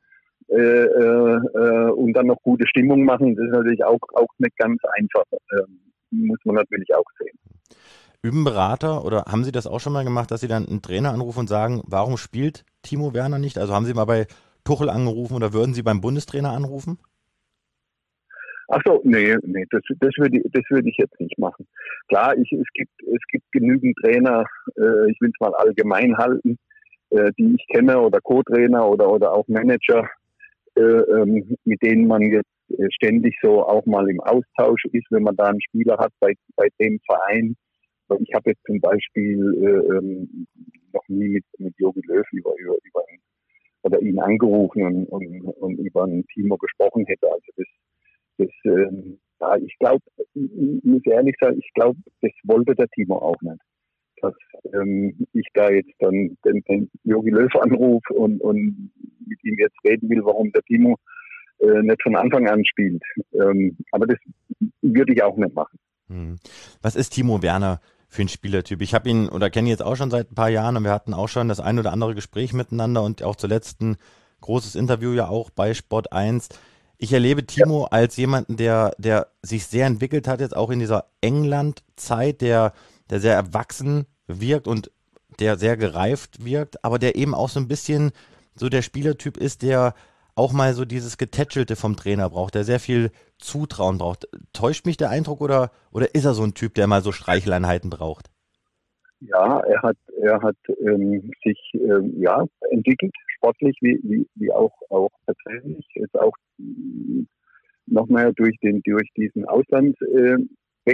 und dann noch gute Stimmung machen. Das ist natürlich auch nicht ganz einfach. Muss man natürlich auch sehen. Üben Berater oder haben Sie das auch schon mal gemacht, dass Sie dann einen Trainer anrufen und sagen, warum spielt Timo Werner nicht? Also haben Sie mal bei Tuchel angerufen oder würden Sie beim Bundestrainer anrufen? Ach so, nee, das würde ich jetzt nicht machen. Klar, es gibt genügend Trainer, ich will es mal allgemein halten, die ich kenne oder Co-Trainer oder auch Manager, mit denen man jetzt ständig so auch mal im Austausch ist, wenn man da einen Spieler hat bei dem Verein. Ich habe jetzt zum Beispiel noch nie mit Jogi Löw über oder ihn angerufen und über ein Timo gesprochen hätte. Also ja, ich glaube, ich muss ehrlich sagen, ich glaube, das wollte der Timo auch nicht. Dass ich da jetzt dann den Jogi Löw anrufe und mit ihm jetzt reden will, warum der Timo nicht von Anfang an spielt. Aber das würde ich auch nicht machen. Was ist Timo Werner für ein Spielertyp? Ich habe ihn oder kenne ihn jetzt auch schon seit ein paar Jahren und wir hatten auch schon das ein oder andere Gespräch miteinander und auch zuletzt ein großes Interview ja auch bei Sport 1. Ich erlebe Timo als jemanden, der sich sehr entwickelt hat, jetzt auch in dieser England-Zeit, der sehr erwachsen wirkt und der sehr gereift wirkt, aber der eben auch so ein bisschen so der Spielertyp ist, der auch mal so dieses Getätschelte vom Trainer braucht, der sehr viel Zutrauen braucht. Täuscht mich der Eindruck oder ist er so ein Typ, der mal so Streicheleinheiten braucht? Ja, er hat sich entwickelt, sportlich wie auch persönlich. Ist auch noch mehr durch diesen Auslandswechsel.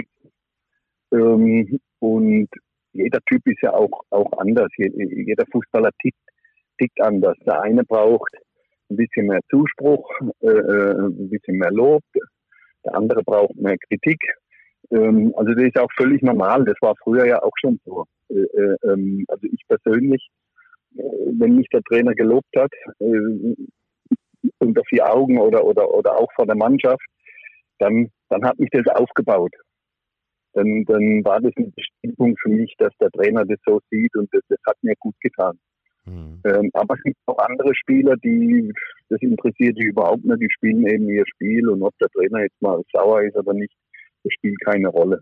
Und jeder Typ ist ja auch anders. Jeder Fußballer tickt anders. Der eine braucht ein bisschen mehr Zuspruch, ein bisschen mehr Lob. Der andere braucht mehr Kritik. Also das ist auch völlig normal. Das war früher ja auch schon so. Also ich persönlich, wenn mich der Trainer gelobt hat, unter 4 Augen oder auch vor der Mannschaft, dann hat mich das aufgebaut. Dann war das eine Bestimmung für mich, dass der Trainer das so sieht und das hat mir gut getan. Aber es gibt auch andere Spieler, das interessiert die überhaupt nicht, die spielen eben ihr Spiel und ob der Trainer jetzt mal sauer ist oder nicht, das spielt keine Rolle.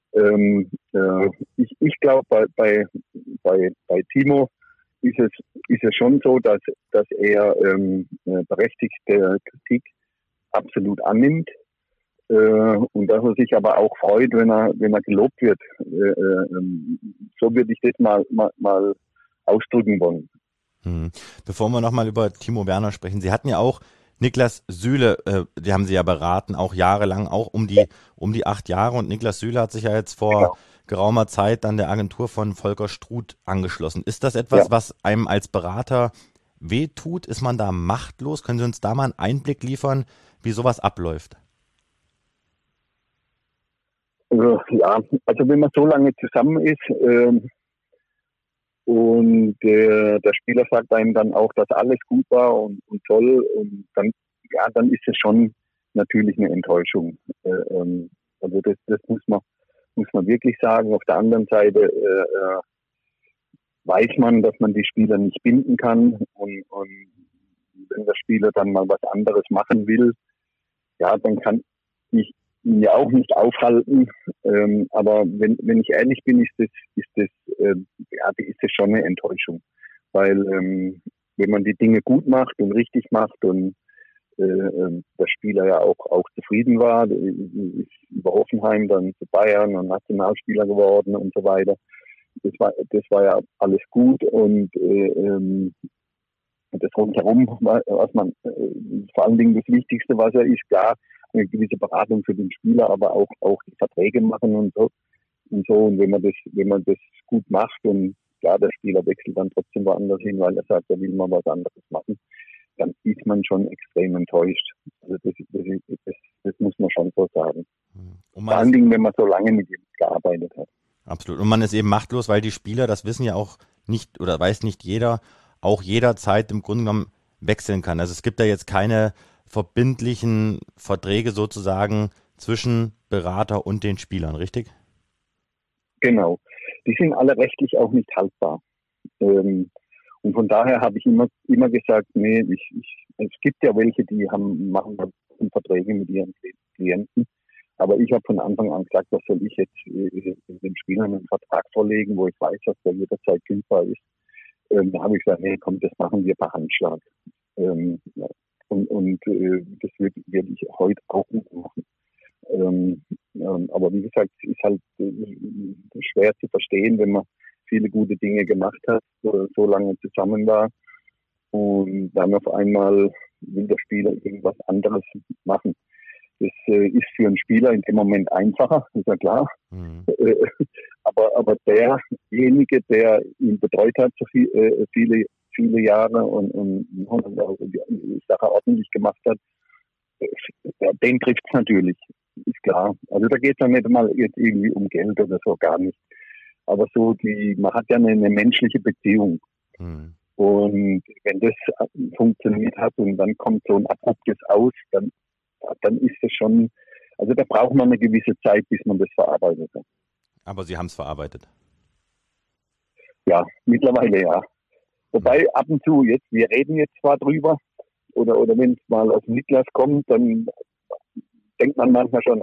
Ich glaube, bei Timo ist es schon so, dass er berechtigte Kritik absolut annimmt und dass er sich aber auch freut, wenn er gelobt wird. So würde ich das mal ausdrücken wollen. Bevor wir nochmal über Timo Werner sprechen, Sie hatten ja auch Niklas Süle, die haben Sie ja beraten, auch jahrelang, auch um die 8 Jahre. Und Niklas Süle hat sich ja jetzt vor geraumer Zeit dann der Agentur von Volker Struth angeschlossen. Ist das etwas, was einem als Berater wehtut? Ist man da machtlos? Können Sie uns da mal einen Einblick liefern, wie sowas abläuft? Ja, also wenn man so lange zusammen ist und der Spieler sagt einem dann auch, dass alles gut war und toll und dann ist es schon natürlich eine Enttäuschung. Also das muss man wirklich sagen. Auf der anderen Seite weiß man, dass man die Spieler nicht binden kann und wenn der Spieler dann mal was anderes machen will, ja, dann kann ja auch nicht aufhalten. Aber wenn ich ehrlich bin, ist das schon eine Enttäuschung. Weil wenn man die Dinge gut macht und richtig macht und der Spieler ja auch zufrieden war, ist über Hoffenheim dann zu Bayern und Nationalspieler geworden und so weiter. Das war ja alles gut und das rundherum, was man vor allen Dingen das Wichtigste, was er ist, klar, eine gewisse Beratung für den Spieler, aber auch die Verträge machen und so. Und wenn man das gut macht und klar, der Spieler wechselt dann trotzdem woanders hin, weil er sagt, er will mal was anderes machen, dann ist man schon extrem enttäuscht. Also das muss man schon so sagen. Vor allen Dingen, wenn man so lange mit ihm gearbeitet hat. Absolut. Und man ist eben machtlos, weil die Spieler, das wissen ja auch nicht oder weiß nicht jeder, auch jederzeit im Grunde genommen wechseln kann. Also es gibt da jetzt keine verbindlichen Verträge sozusagen zwischen Berater und den Spielern, richtig? Genau. Die sind alle rechtlich auch nicht haltbar. Und von daher habe ich immer gesagt, nee, es gibt ja welche, die machen Verträge mit ihren Klienten. Aber ich habe von Anfang an gesagt, was soll ich jetzt den Spielern einen Vertrag vorlegen, wo ich weiß, dass der jederzeit kündbar ist. Da habe ich gesagt, nee, komm, das machen wir per Handschlag. Das würde ich heute auch nicht machen. Aber wie gesagt, es ist halt schwer zu verstehen, wenn man viele gute Dinge gemacht hat, so lange zusammen war und dann auf einmal will der Spieler irgendwas anderes machen. Das ist für einen Spieler in dem Moment einfacher, ist ja klar. Mhm. Aber derjenige, der ihn betreut hat, so viele Jahre und die Sache ordentlich gemacht hat, den trifft es natürlich, ist klar. Also da geht es ja nicht mal jetzt irgendwie um Geld oder so, gar nicht. Aber so, man hat ja eine menschliche Beziehung. Mhm. Und wenn das funktioniert hat und dann kommt so ein abruptes Aus, dann ist es schon, also da braucht man eine gewisse Zeit, bis man das verarbeitet hat. Aber Sie haben es verarbeitet? Ja, mittlerweile ja. Wobei ab und zu, wir reden jetzt zwar drüber, oder wenn es mal auf Niklas kommt, dann denkt man manchmal schon,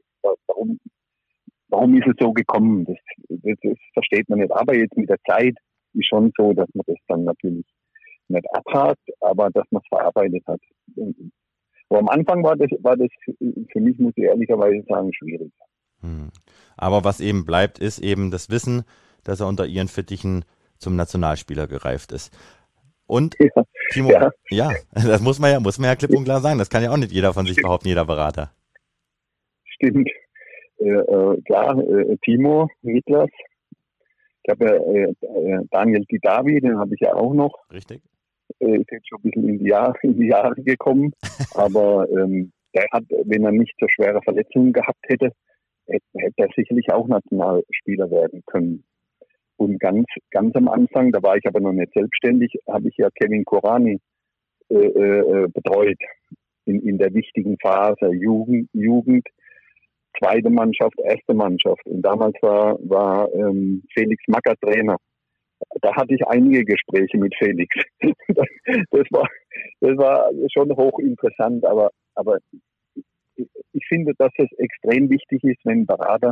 warum ist es so gekommen? Das versteht man nicht. Aber jetzt mit der Zeit ist schon so, dass man das dann natürlich nicht abhakt, aber dass man es verarbeitet hat. Aber am Anfang war das für mich, muss ich ehrlicherweise sagen, schwierig. Aber was eben bleibt, ist eben das Wissen, dass er unter Ihren Fittichen zum Nationalspieler gereift ist. Und ja, Timo, ja, das muss man ja klipp und klar sagen. Das kann ja auch nicht jeder von sich behaupten, jeder Berater. Stimmt. Klar, Timo, Niklas. Ich habe Daniel Didavi, den habe ich ja auch noch. Richtig. Ist jetzt schon ein bisschen in die Jahre gekommen. Aber der hat, wenn er nicht so schwere Verletzungen gehabt hätte er sicherlich auch Nationalspieler werden können. Und ganz am Anfang, da war ich aber noch nicht selbstständig, habe ich ja Kevin Korani betreut in der wichtigen Phase Jugend, zweite Mannschaft, erste Mannschaft. Und damals war Felix Macker Trainer. Da hatte ich einige Gespräche mit Felix. Das war schon hochinteressant, aber ich finde, dass es extrem wichtig ist, wenn ein Berater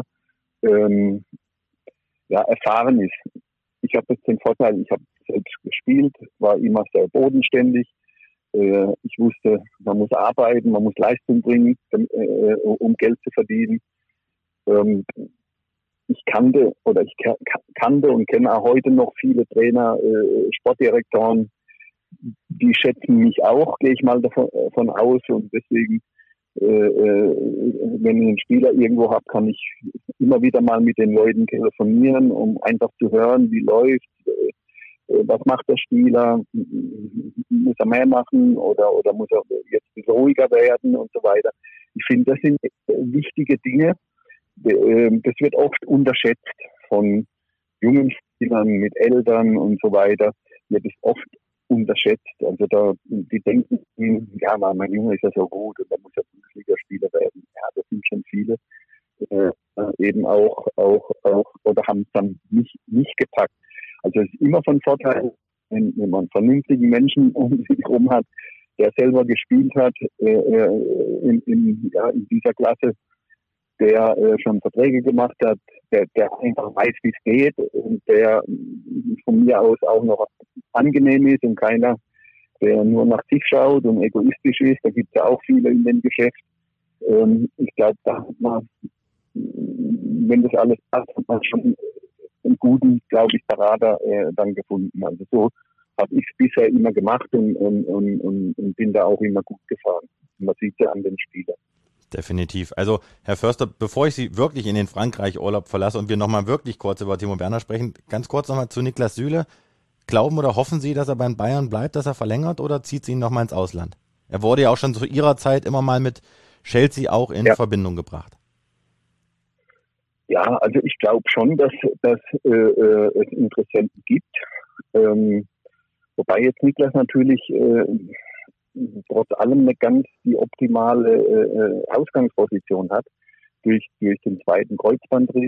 erfahren ist. Ich habe jetzt den Vorteil, ich habe selbst gespielt, war immer sehr bodenständig. Ich wusste, man muss arbeiten, man muss Leistung bringen, um Geld zu verdienen. Ich kannte und kenne auch heute noch viele Trainer, Sportdirektoren, die schätzen mich auch, gehe ich mal davon aus. Und deswegen, wenn ich einen Spieler irgendwo habe, kann ich immer wieder mal mit den Leuten telefonieren, um einfach zu hören, wie läuft, was macht der Spieler, muss er mehr machen oder muss er jetzt ein bisschen ruhiger werden und so weiter. Ich finde, das sind wichtige Dinge. Das wird oft unterschätzt von jungen Spielern mit Eltern und so weiter. Wird es oft unterschätzt. Also die denken, ja, mein Junge ist ja so gut und da muss ja Bundesligaspieler werden. Ja, das sind schon viele eben auch oder haben es dann nicht gepackt. Also es ist immer von Vorteil, wenn man vernünftigen Menschen um sich herum hat, der selber gespielt hat in dieser Klasse der schon Verträge gemacht hat, der einfach weiß, wie es geht und der von mir aus auch noch angenehm ist und keiner, der nur nach sich schaut und egoistisch ist. Da gibt es ja auch viele in dem Geschäft. Ich glaube, da hat man, wenn das alles passt, hat man schon einen guten, glaube ich, Berater dann gefunden. Also so habe ich es bisher immer gemacht und bin da auch immer gut gefahren. Man sieht ja an den Spielern. Definitiv. Also, Herr Förster, bevor ich Sie wirklich in den Frankreich-Urlaub verlasse und wir nochmal wirklich kurz über Timo Werner sprechen, ganz kurz nochmal zu Niklas Süle. Glauben oder hoffen Sie, dass er beim Bayern bleibt, dass er verlängert oder zieht Sie ihn nochmal ins Ausland? Er wurde ja auch schon zu Ihrer Zeit immer mal mit Chelsea auch in Verbindung gebracht. Ja, also ich glaube schon, dass es Interessenten gibt. Wobei jetzt Niklas natürlich trotz allem nicht ganz die optimale Ausgangsposition hat. Durch den zweiten Kreuzbandriss,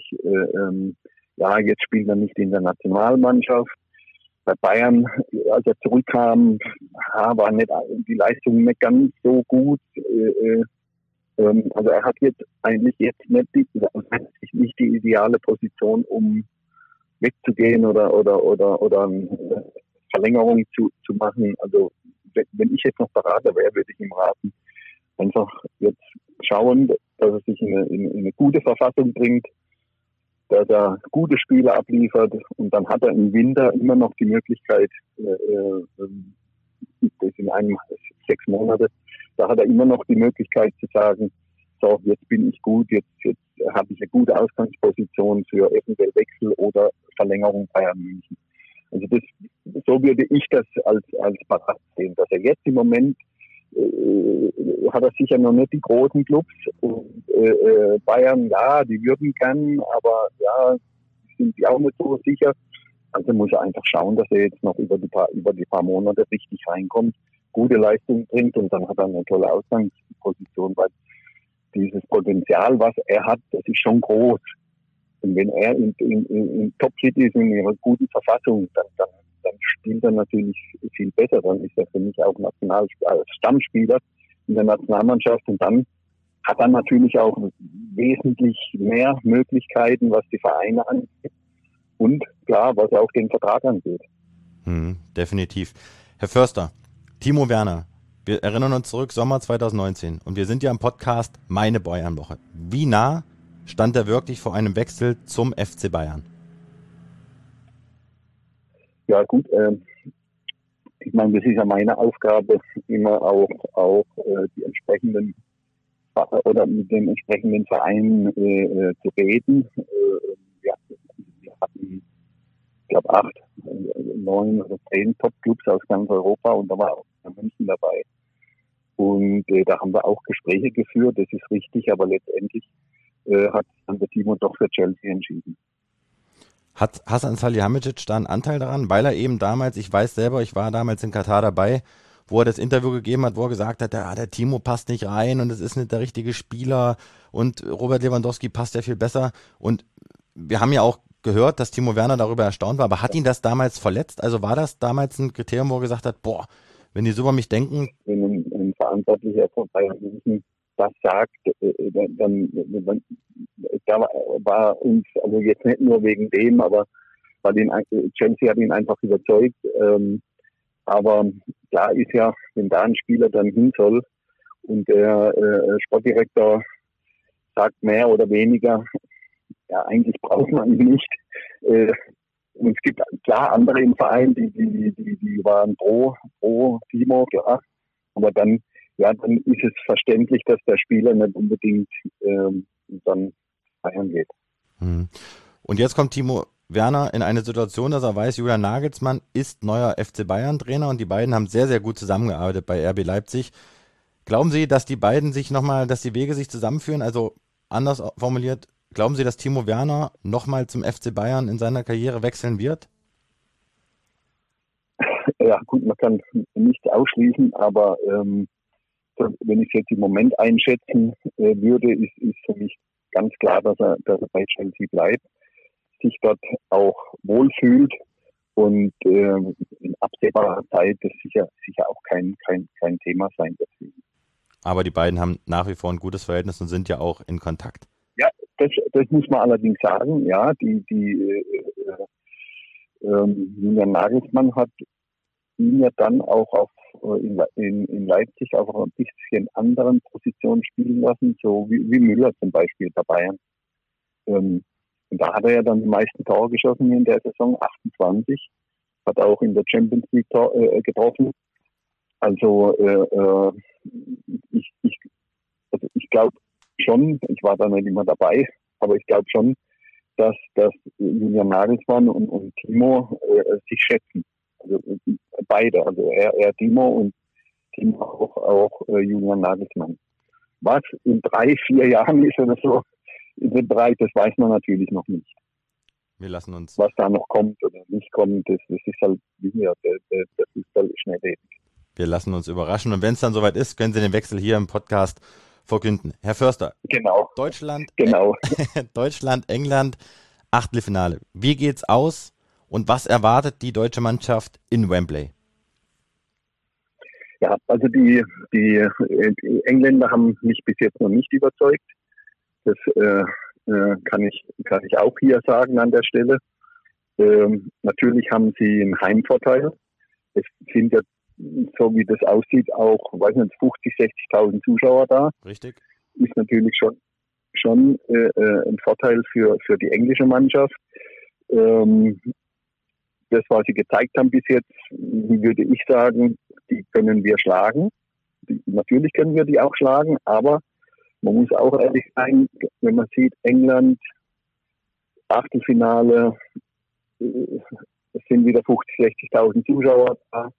jetzt spielt er nicht in der Nationalmannschaft. Bei Bayern, als er zurückkam, war die Leistung nicht ganz so gut. Also er hat jetzt eigentlich nicht die ideale Position, um wegzugehen oder eine Verlängerung zu machen. Also wenn ich jetzt noch Berater wäre, würde ich ihm raten, einfach jetzt schauen, dass er sich in eine gute Verfassung bringt, dass er gute Spiele abliefert und dann hat er im Winter immer noch die Möglichkeit, das in 6 Monate, da hat er immer noch die Möglichkeit zu sagen, so, jetzt bin ich gut, jetzt habe ich eine gute Ausgangsposition für eventuell Wechsel oder Verlängerung Bayern München. Also so würde ich das als Berater sehen, dass er jetzt im Moment hat er sicher noch nicht die großen Clubs und Bayern, ja, die würden gern, aber ja, sind die auch nicht so sicher. Also muss er einfach schauen, dass er jetzt noch über die paar Monate richtig reinkommt, gute Leistung bringt und dann hat er eine tolle Ausgangsposition, weil dieses Potenzial, was er hat, das ist schon groß. Und wenn er in Top-Fit ist, in einer guten Verfassung, dann spielt er natürlich viel besser. Dann ist er für mich auch Stammspieler in der Nationalmannschaft. Und dann hat er natürlich auch wesentlich mehr Möglichkeiten, was die Vereine angeht. Und klar, was auch den Vertrag angeht. Definitiv. Herr Förster, Timo Werner, wir erinnern uns zurück, Sommer 2019. Und wir sind ja im Podcast Meine Bayern-Woche. Wie nah stand er wirklich vor einem Wechsel zum FC Bayern? Ja gut, ich meine, das ist ja meine Aufgabe, immer auch die entsprechenden oder mit den entsprechenden Vereinen zu reden. Wir hatten, ich glaube, 8, 9 oder 10 Top-Clubs aus ganz Europa und da war auch München dabei. Und da haben wir auch Gespräche geführt, das ist richtig, aber letztendlich hat dann der Timo doch für Chelsea entschieden. Hat Hasan Salihamidzic da einen Anteil daran, weil er eben damals, ich weiß selber, ich war damals in Katar dabei, wo er das Interview gegeben hat, wo er gesagt hat, der Timo passt nicht rein und es ist nicht der richtige Spieler und Robert Lewandowski passt ja viel besser und wir haben ja auch gehört, dass Timo Werner darüber erstaunt war, aber hat ihn das damals verletzt? Also war das damals ein Kriterium, wo er gesagt hat, boah, wenn die so über mich denken... Wenn ein Verantwortlicher von Bayern München das sagt, dann da war uns, also jetzt nicht nur wegen dem, aber Chelsea hat ihn einfach überzeugt. Aber klar ist ja, wenn da ein Spieler dann hin soll und der Sportdirektor sagt mehr oder weniger, ja, eigentlich braucht man ihn nicht. Und es gibt klar andere im Verein, die waren pro Timo, klar. Aber dann ist es verständlich, dass der Spieler nicht unbedingt dann feiern geht. Und jetzt kommt Timo Werner in eine Situation, dass er weiß, Julian Nagelsmann ist neuer FC Bayern-Trainer und die beiden haben sehr, sehr gut zusammengearbeitet bei RB Leipzig. Glauben Sie, dass die beiden dass die Wege sich zusammenführen? Also anders formuliert, glauben Sie, dass Timo Werner nochmal zum FC Bayern in seiner Karriere wechseln wird? Ja gut, man kann nichts ausschließen, aber wenn ich es jetzt im Moment einschätzen würde, ist für mich ganz klar, dass er bei Chelsea bleibt, sich dort auch wohlfühlt und in absehbarer Zeit das sicher auch kein Thema sein wird. aber die beiden haben nach wie vor ein gutes Verhältnis und sind ja auch in Kontakt. Ja, das muss man allerdings sagen. Ja, Julian Nagelsmann hat ihn ja dann auch in Leipzig auf ein bisschen anderen Positionen spielen lassen, so wie Müller zum Beispiel bei Bayern. Und da hat er ja dann die meisten Tore geschossen in der Saison, 28, hat auch in der Champions League getroffen. Also ich glaube schon, ich war da nicht immer dabei, aber ich glaube schon, dass Julian Nagelsmann und Timo sich schätzen. Also beide, also er Timo und Timo auch Julian Nagelsmann. Was in 3-4 Jahren ist oder so in dem Bereich, das weiß man natürlich noch nicht. Wir lassen uns. Was da noch kommt oder nicht kommt, das ist halt, das ist halt schnelllebig. Wir lassen uns überraschen und wenn es dann soweit ist, können Sie den Wechsel hier im Podcast verkünden. Herr Förster. Genau. Deutschland, England, Achtelfinale. Wie geht's aus und was erwartet die deutsche Mannschaft in Wembley? Ja, also die Engländer haben mich bis jetzt noch nicht überzeugt. Das kann ich auch hier sagen an der Stelle. Natürlich haben sie einen Heimvorteil. Es sind ja, so wie das aussieht, auch, 50.000, 60.000 Zuschauer da. Richtig. Ist natürlich schon ein Vorteil für die englische Mannschaft. Das, was sie gezeigt haben bis jetzt, würde ich sagen, die können wir schlagen. Natürlich können wir die auch schlagen, aber man muss auch ehrlich sein, wenn man sieht, England, Achtelfinale, es sind wieder 50.000, 60.000 Zuschauer da,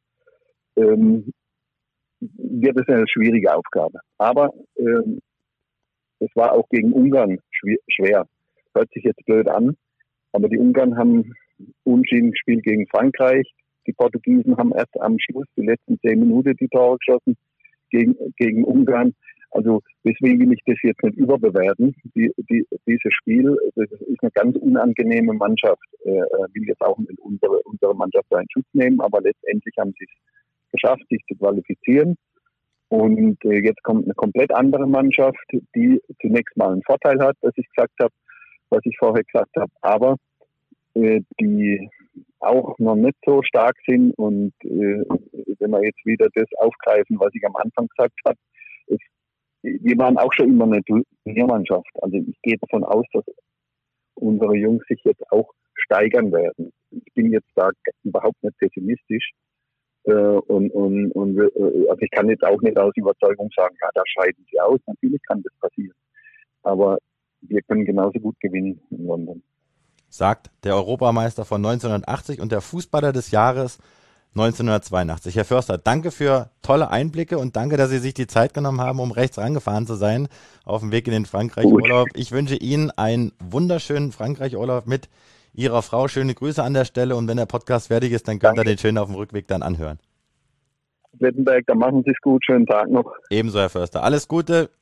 wird es eine schwierige Aufgabe. Aber es war auch gegen Ungarn schwer. Hört sich jetzt blöd an, aber die Ungarn haben unentschieden gespielt gegen Frankreich. Die Portugiesen haben erst am Schluss, die letzten 10 Minuten, die Tore geschossen gegen Ungarn. Also deswegen will ich das jetzt nicht überbewerten. Dieses Spiel, das ist eine ganz unangenehme Mannschaft. Will jetzt auch mit unsere Mannschaft in Schutz nehmen, aber letztendlich haben sie es geschafft, sich zu qualifizieren. Und jetzt kommt eine komplett andere Mannschaft, die zunächst mal einen Vorteil hat, was ich vorher gesagt habe, aber die auch noch nicht so stark sind. Und wenn wir jetzt wieder das aufgreifen, was ich am Anfang gesagt habe, wir waren auch schon immer eine Turniermannschaft. Also ich gehe davon aus, dass unsere Jungs sich jetzt auch steigern werden. Ich bin jetzt da überhaupt nicht pessimistisch. Also ich kann jetzt auch nicht aus Überzeugung sagen, ja, da scheiden sie aus. Natürlich kann das passieren. Aber wir können genauso gut gewinnen in London. Sagt der Europameister von 1980 und der Fußballer des Jahres 1982. Herr Förster, danke für tolle Einblicke und danke, dass Sie sich die Zeit genommen haben, um rechts rangefahren zu sein auf dem Weg in den Frankreich-Urlaub. Ich wünsche Ihnen einen wunderschönen Frankreich-Urlaub mit Ihrer Frau. Schöne Grüße an der Stelle und wenn der Podcast fertig ist, dann könnt ihr den schön auf dem Rückweg dann anhören. Wettenberg, dann machen Sie es gut. Schönen Tag noch. Ebenso, Herr Förster. Alles Gute.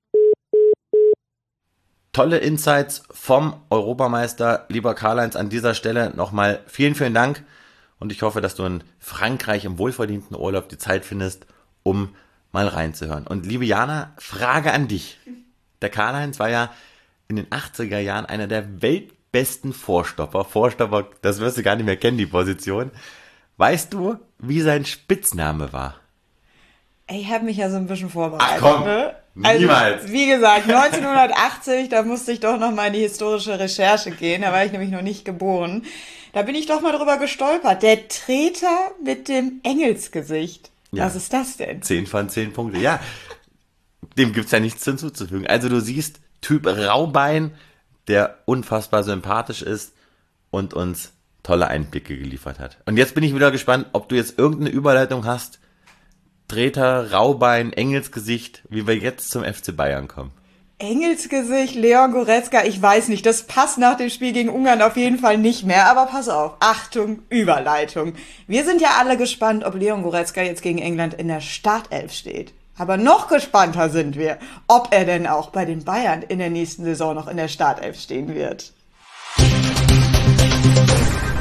Tolle Insights vom Europameister. Lieber Karl-Heinz, an dieser Stelle nochmal vielen, vielen Dank. Und ich hoffe, dass du in Frankreich im wohlverdienten Urlaub die Zeit findest, um mal reinzuhören. Und liebe Jana, Frage an dich. Der Karl-Heinz war ja in den 80er Jahren einer der weltbesten Vorstopper. Vorstopper, das wirst du gar nicht mehr kennen, die Position. Weißt du, wie sein Spitzname war? Ich habe mich ja so ein bisschen vorbereitet. Ach komm, ne? niemals. Also, wie gesagt, 1980, da musste ich doch noch mal in die historische Recherche gehen. Da war ich nämlich noch nicht geboren. Da bin ich doch mal drüber gestolpert. Der Treter mit dem Engelsgesicht. Ja. Was ist das denn? 10 von 10 Punkte. Ja, dem gibt's ja nichts hinzuzufügen. Also du siehst, Typ Raubein, der unfassbar sympathisch ist und uns tolle Einblicke geliefert hat. Und jetzt bin ich wieder gespannt, ob du jetzt irgendeine Überleitung hast. Treter, Raubein, Engelsgesicht, wie wir jetzt zum FC Bayern kommen. Engelsgesicht, Leon Goretzka, ich weiß nicht, das passt nach dem Spiel gegen Ungarn auf jeden Fall nicht mehr, aber pass auf, Achtung, Überleitung. Wir sind ja alle gespannt, ob Leon Goretzka jetzt gegen England in der Startelf steht. Aber noch gespannter sind wir, ob er denn auch bei den Bayern in der nächsten Saison noch in der Startelf stehen wird.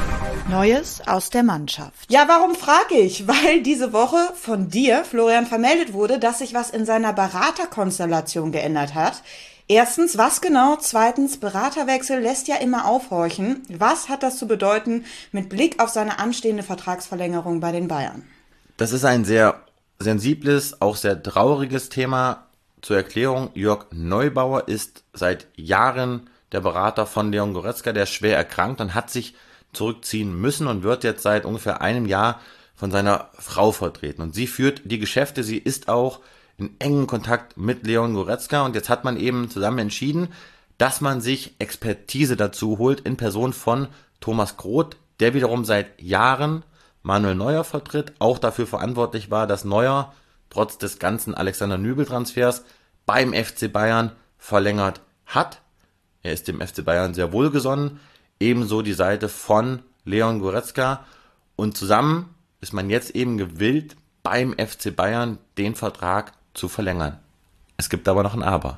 Neues aus der Mannschaft. Ja, warum frage ich? Weil diese Woche von dir, Florian, vermeldet wurde, dass sich was in seiner Beraterkonstellation geändert hat. Erstens, was genau? Zweitens, Beraterwechsel lässt ja immer aufhorchen. Was hat das zu bedeuten mit Blick auf seine anstehende Vertragsverlängerung bei den Bayern? Das ist ein sehr sensibles, auch sehr trauriges Thema. Zur Erklärung, Jörg Neubauer ist seit Jahren der Berater von Leon Goretzka, der ist schwer erkrankt und hat sich zurückziehen müssen und wird jetzt seit ungefähr einem Jahr von seiner Frau vertreten. Und sie führt die Geschäfte, sie ist auch in engen Kontakt mit Leon Goretzka und jetzt hat man eben zusammen entschieden, dass man sich Expertise dazu holt in Person von Thomas Groth, der wiederum seit Jahren Manuel Neuer vertritt, auch dafür verantwortlich war, dass Neuer trotz des ganzen Alexander Nübel-Transfers beim FC Bayern verlängert hat. Er ist dem FC Bayern sehr wohlgesonnen, ebenso die Seite von Leon Goretzka und zusammen ist man jetzt eben gewillt, beim FC Bayern den Vertrag zu verlängern. Es gibt aber noch ein Aber.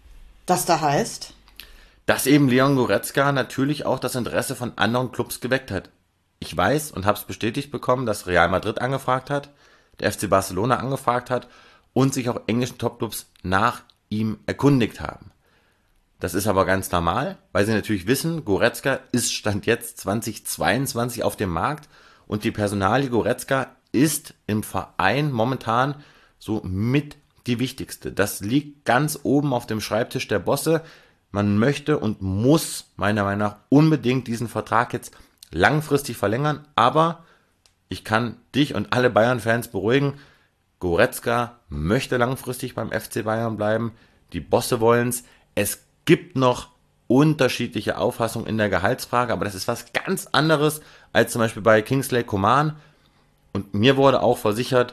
Das da heißt? Dass eben Leon Goretzka natürlich auch das Interesse von anderen Clubs geweckt hat. Ich weiß und habe es bestätigt bekommen, dass Real Madrid angefragt hat, der FC Barcelona angefragt hat und sich auch englische Topclubs nach ihm erkundigt haben. Das ist aber ganz normal, weil sie natürlich wissen, Goretzka ist Stand jetzt 2022 auf dem Markt und die Personalie Goretzka ist im Verein momentan so mit die wichtigste. Das liegt ganz oben auf dem Schreibtisch der Bosse. Man möchte und muss meiner Meinung nach unbedingt diesen Vertrag jetzt langfristig verlängern, aber ich kann dich und alle Bayern-Fans beruhigen, Goretzka möchte langfristig beim FC Bayern bleiben, die Bosse wollen's. Es gibt noch unterschiedliche Auffassungen in der Gehaltsfrage, aber das ist was ganz anderes als zum Beispiel bei Kingsley Coman. Und mir wurde auch versichert,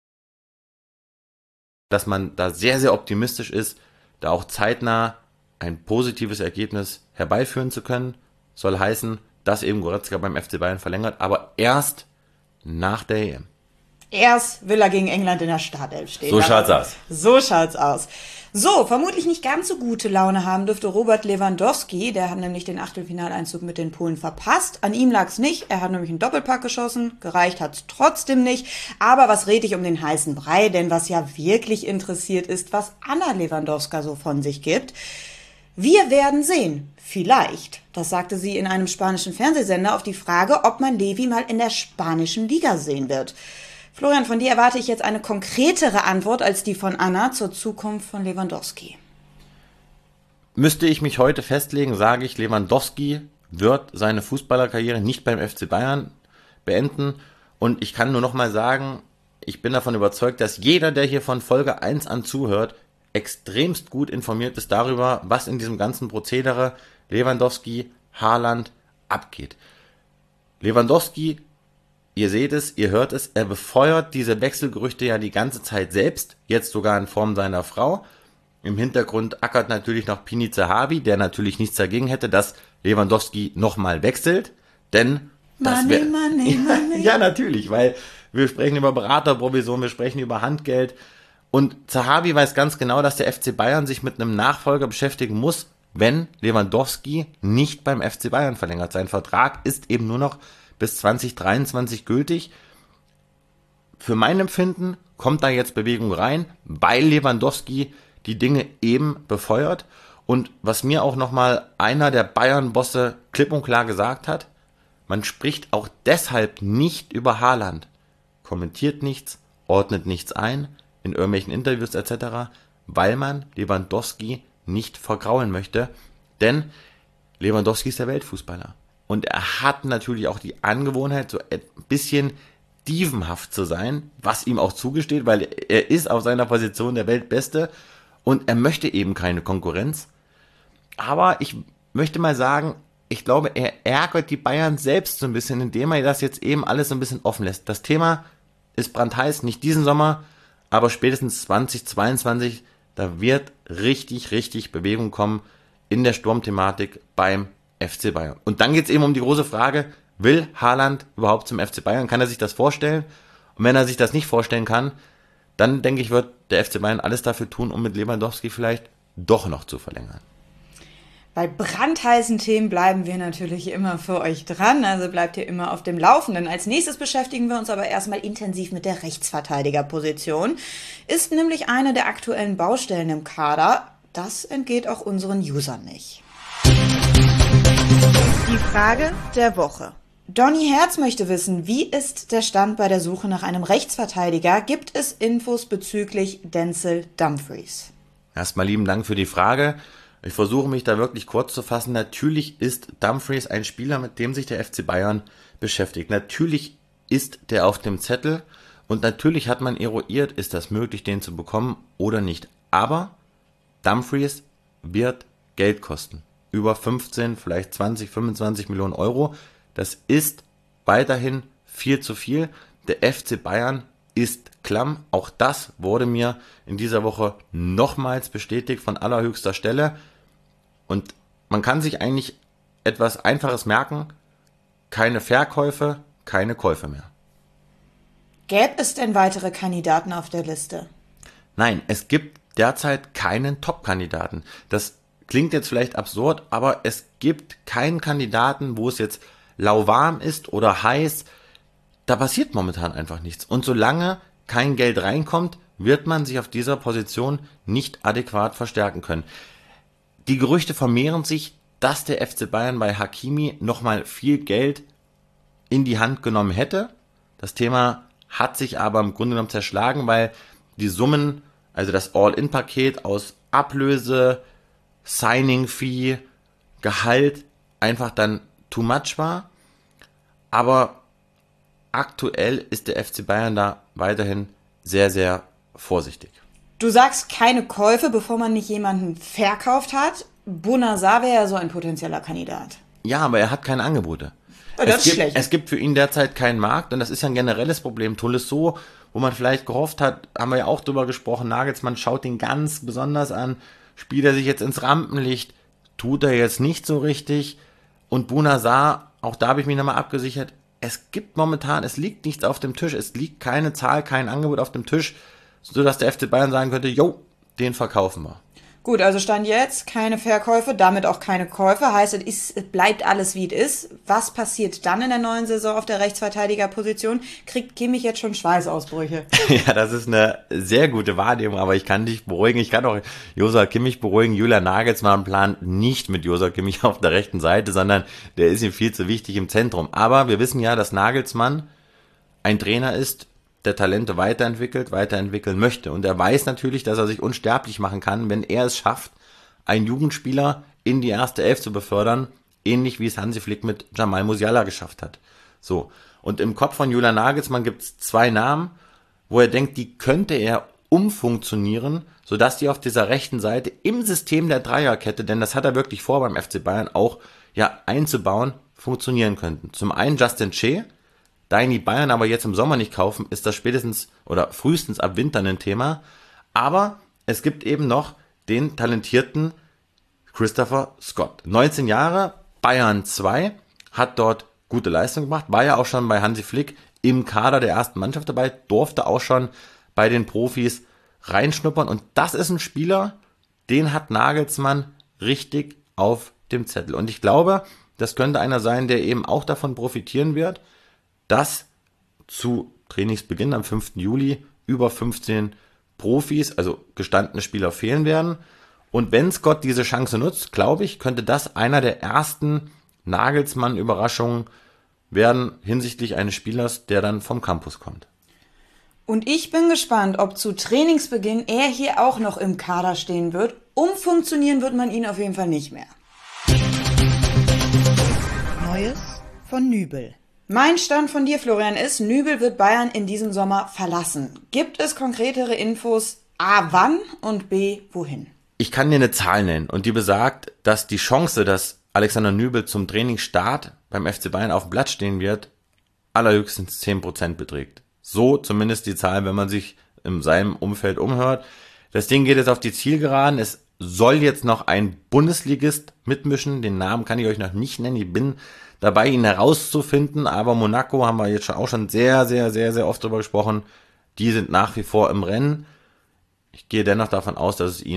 dass man da sehr, sehr optimistisch ist, da auch zeitnah ein positives Ergebnis herbeiführen zu können. Soll heißen, dass eben Goretzka beim FC Bayern verlängert, aber erst nach der EM. Erst will er gegen England in der Startelf stehen. So schaut's aus. So schaut's aus. So, vermutlich nicht ganz so gute Laune haben dürfte Robert Lewandowski. Der hat nämlich den Achtelfinaleinzug mit den Polen verpasst. An ihm lag's nicht. Er hat nämlich einen Doppelpack geschossen. Gereicht hat's trotzdem nicht. Aber was red ich um den heißen Brei? Denn was ja wirklich interessiert ist, was Anna Lewandowska so von sich gibt. Wir werden sehen. Vielleicht. Das sagte sie in einem spanischen Fernsehsender auf die Frage, ob man Levi mal in der spanischen Liga sehen wird. Florian, von dir erwarte ich jetzt eine konkretere Antwort als die von Anna zur Zukunft von Lewandowski. Müsste ich mich heute festlegen, sage ich, Lewandowski wird seine Fußballerkarriere nicht beim FC Bayern beenden. Und ich kann nur noch mal sagen, ich bin davon überzeugt, dass jeder, der hier von Folge 1 an zuhört, extremst gut informiert ist darüber, was in diesem ganzen Prozedere Lewandowski, Haaland abgeht. Lewandowski, ihr seht es, ihr hört es, er befeuert diese Wechselgerüchte ja die ganze Zeit selbst, jetzt sogar in Form seiner Frau. Im Hintergrund ackert natürlich noch Pini Zahavi, der natürlich nichts dagegen hätte, dass Lewandowski nochmal wechselt, denn das wäre... Money. Ja, natürlich, weil wir sprechen über Beraterprovision, wir sprechen über Handgeld und Zahavi weiß ganz genau, dass der FC Bayern sich mit einem Nachfolger beschäftigen muss, wenn Lewandowski nicht beim FC Bayern verlängert. Sein Vertrag ist eben nur noch bis 2023 gültig. Für mein Empfinden kommt da jetzt Bewegung rein, weil Lewandowski die Dinge eben befeuert. Und was mir auch nochmal einer der Bayern-Bosse klipp und klar gesagt hat, man spricht auch deshalb nicht über Haaland, kommentiert nichts, ordnet nichts ein, in irgendwelchen Interviews etc., weil man Lewandowski nicht vergraulen möchte, denn Lewandowski ist der Weltfußballer. Und er hat natürlich auch die Angewohnheit, so ein bisschen dievenhaft zu sein, was ihm auch zugesteht, weil er ist auf seiner Position der Weltbeste und er möchte eben keine Konkurrenz. Aber ich möchte mal sagen, ich glaube, er ärgert die Bayern selbst so ein bisschen, indem er das jetzt eben alles so ein bisschen offen lässt. Das Thema ist brandheiß, nicht diesen Sommer, aber spätestens 2022, da wird richtig Bewegung kommen in der Sturmthematik beim FC Bayern. Und dann geht es eben um die große Frage, will Haaland überhaupt zum FC Bayern? Kann er sich das vorstellen? Und wenn er sich das nicht vorstellen kann, dann denke ich, wird der FC Bayern alles dafür tun, um mit Lewandowski vielleicht doch noch zu verlängern. Bei brandheißen Themen bleiben wir natürlich immer für euch dran, also bleibt ihr immer auf dem Laufenden. Als nächstes beschäftigen wir uns aber erstmal intensiv mit der Rechtsverteidigerposition. Ist nämlich eine der aktuellen Baustellen im Kader. Das entgeht auch unseren Usern nicht. Die Frage der Woche. Donny Herz möchte wissen, wie ist der Stand bei der Suche nach einem Rechtsverteidiger? Gibt es Infos bezüglich Denzel Dumfries? Erstmal lieben Dank für die Frage. Ich versuche mich da wirklich kurz zu fassen. Natürlich ist Dumfries ein Spieler, mit dem sich der FC Bayern beschäftigt. Natürlich ist der auf dem Zettel und natürlich hat man eruiert, ist das möglich, den zu bekommen oder nicht. Aber Dumfries wird Geld kosten. Über 15, vielleicht 20, 25 Millionen Euro. Das ist weiterhin viel zu viel. Der FC Bayern ist klamm. Auch das wurde mir in dieser Woche nochmals bestätigt von allerhöchster Stelle. Und man kann sich eigentlich etwas Einfaches merken. Keine Verkäufe, keine Käufe mehr. Gäbe es denn weitere Kandidaten auf der Liste? Nein, es gibt derzeit keinen Top-Kandidaten. Das klingt jetzt vielleicht absurd, aber es gibt keinen Kandidaten, wo es jetzt lauwarm ist oder heiß. Da passiert momentan einfach nichts. Und solange kein Geld reinkommt, wird man sich auf dieser Position nicht adäquat verstärken können. Die Gerüchte vermehren sich, dass der FC Bayern bei Hakimi nochmal viel Geld in die Hand genommen hätte. Das Thema hat sich aber im Grunde genommen zerschlagen, weil die Summen, also das All-In-Paket aus Ablöse, Signing-Fee, Gehalt einfach dann too much war. Aber aktuell ist der FC Bayern da weiterhin sehr, sehr vorsichtig. Du sagst keine Käufe, bevor man nicht jemanden verkauft hat. Bouna Sarr wäre ja so ein potenzieller Kandidat. Ja, aber er hat keine Angebote. Das ist schlecht. Es gibt für ihn derzeit keinen Markt und das ist ja ein generelles Problem. Tolisso, wo man vielleicht gehofft hat, haben wir ja auch drüber gesprochen, Nagelsmann schaut ihn ganz besonders an, spielt er sich jetzt ins Rampenlicht, tut er jetzt nicht so richtig. Und Bouna Sarr, auch da habe ich mich nochmal abgesichert, es gibt momentan, es liegt nichts auf dem Tisch, es liegt keine Zahl, kein Angebot auf dem Tisch, sodass der FC Bayern sagen könnte, jo, den verkaufen wir. Gut, also Stand jetzt keine Verkäufe, damit auch keine Käufe. Heißt, es bleibt alles wie es ist. Was passiert dann in der neuen Saison auf der Rechtsverteidigerposition? Kriegt Kimmich jetzt schon Schweißausbrüche? Ja, das ist eine sehr gute Wahrnehmung, aber ich kann dich beruhigen. Ich kann auch Joshua Kimmich beruhigen. Julian Nagelsmann plant nicht mit Joshua Kimmich auf der rechten Seite, sondern der ist ihm viel zu wichtig im Zentrum. Aber wir wissen ja, dass Nagelsmann ein Trainer ist, der Talente weiterentwickeln möchte. Und er weiß natürlich, dass er sich unsterblich machen kann, wenn er es schafft, einen Jugendspieler in die erste Elf zu befördern, ähnlich wie es Hansi Flick mit Jamal Musiala geschafft hat. So. Und im Kopf von Julian Nagelsmann gibt es 2 Namen, wo er denkt, die könnte er umfunktionieren, sodass die auf dieser rechten Seite im System der Dreierkette, denn das hat er wirklich vor beim FC Bayern auch einzubauen, funktionieren könnten. Zum einen Justin Che. Da ihn die Bayern aber jetzt im Sommer nicht kaufen, ist das spätestens oder frühestens ab Winter ein Thema. Aber es gibt eben noch den talentierten Christopher Scott. 19 Jahre, Bayern 2, hat dort gute Leistung gemacht, war ja auch schon bei Hansi Flick im Kader der ersten Mannschaft dabei, durfte auch schon bei den Profis reinschnuppern. Und das ist ein Spieler, den hat Nagelsmann richtig auf dem Zettel. Und ich glaube, das könnte einer sein, der eben auch davon profitieren wird, dass zu Trainingsbeginn am 5. Juli über 15 Profis, also gestandene Spieler, fehlen werden. Und wenn Scott diese Chance nutzt, glaube ich, könnte das einer der ersten Nagelsmann-Überraschungen werden hinsichtlich eines Spielers, der dann vom Campus kommt. Und ich bin gespannt, ob zu Trainingsbeginn er hier auch noch im Kader stehen wird. Umfunktionieren wird man ihn auf jeden Fall nicht mehr. Neues von Nübel. Mein Stand von dir, Florian, ist, Nübel wird Bayern in diesem Sommer verlassen. Gibt es konkretere Infos, A, wann und B, wohin? Ich kann dir eine Zahl nennen und die besagt, dass die Chance, dass Alexander Nübel zum Trainingsstart beim FC Bayern auf dem Platz stehen wird, allerhöchstens 10% beträgt. So zumindest die Zahl, wenn man sich in seinem Umfeld umhört. Das Ding geht jetzt auf die Zielgeraden. Es soll jetzt noch ein Bundesligist mitmischen. Den Namen kann ich euch noch nicht nennen. Ich bin dabei, ihn herauszufinden, aber Monaco haben wir jetzt auch schon sehr, sehr, sehr, sehr oft drüber gesprochen. Die sind nach wie vor im Rennen. Ich gehe dennoch davon aus, dass es ihn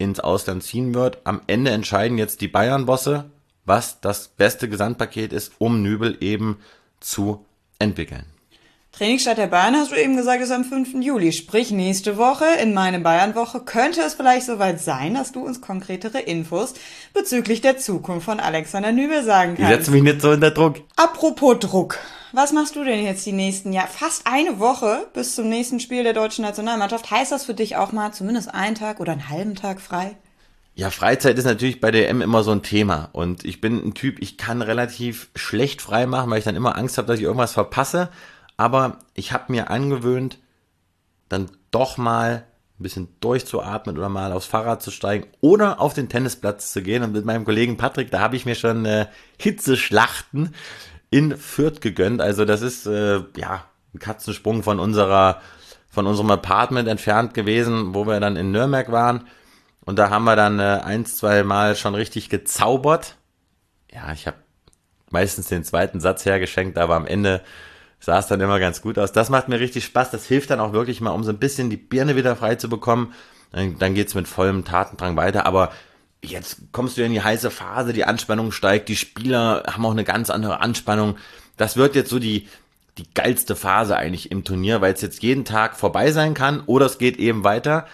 ins Ausland ziehen wird. Am Ende entscheiden jetzt die Bayern-Bosse, was das beste Gesamtpaket ist, um Nübel eben zu entwickeln. Trainingsstart der Bayern, hast du eben gesagt, ist am 5. Juli. Sprich, nächste Woche, in meine Bayern-Woche, könnte es vielleicht soweit sein, dass du uns konkretere Infos bezüglich der Zukunft von Alexander Nübel sagen kannst. Ich setze mich nicht so unter Druck. Apropos Druck. Was machst du denn jetzt die nächsten Jahre? Fast eine Woche bis zum nächsten Spiel der deutschen Nationalmannschaft. Heißt das für dich auch mal zumindest einen Tag oder einen halben Tag frei? Ja, Freizeit ist natürlich bei der EM immer so ein Thema. Und ich bin ein Typ, ich kann relativ schlecht frei machen, weil ich dann immer Angst habe, dass ich irgendwas verpasse. Aber ich habe mir angewöhnt, dann doch mal ein bisschen durchzuatmen oder mal aufs Fahrrad zu steigen oder auf den Tennisplatz zu gehen. Und mit meinem Kollegen Patrick, da habe ich mir schon Hitzeschlachten in Fürth gegönnt. Also das ist ein Katzensprung von unserem Apartment entfernt gewesen, wo wir dann in Nürnberg waren. Und da haben wir dann 1-2 Mal schon richtig gezaubert. Ja, ich habe meistens den zweiten Satz hergeschenkt, aber am Ende sah es dann immer ganz gut aus. Das macht mir richtig Spaß. Das hilft dann auch wirklich mal, um so ein bisschen die Birne wieder frei zu bekommen. Dann geht's mit vollem Tatendrang weiter. Aber jetzt kommst du in die heiße Phase, die Anspannung steigt, die Spieler haben auch eine ganz andere Anspannung. Das wird jetzt so die geilste Phase eigentlich im Turnier, weil es jetzt jeden Tag vorbei sein kann oder es geht eben weiter.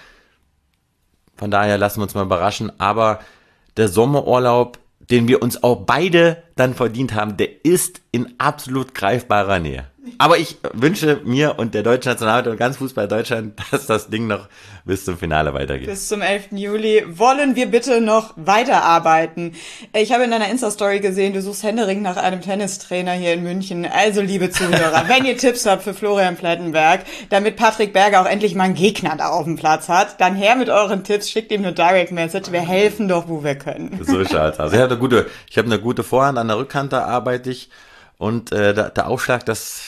Von daher lassen wir uns mal überraschen. Aber der Sommerurlaub, den wir uns auch beide dann verdient haben, der ist in absolut greifbarer Nähe. Aber ich wünsche mir und der deutschen Nationalmannschaft und ganz Fußball Deutschland, dass das Ding noch bis zum Finale weitergeht. Bis zum 11. Juli wollen wir bitte noch weiterarbeiten. Ich habe in deiner Insta-Story gesehen, du suchst händeringend nach einem Tennistrainer hier in München. Also, liebe Zuhörer, wenn ihr Tipps habt für Florian Plettenberg, damit Patrick Berger auch endlich mal einen Gegner da auf dem Platz hat, dann her mit euren Tipps, schickt ihm eine Direct Message. Wir helfen doch, wo wir können. So schaut's aus. Ich habe eine gute Vorhand, an der Rückhand da arbeite ich und der Aufschlag,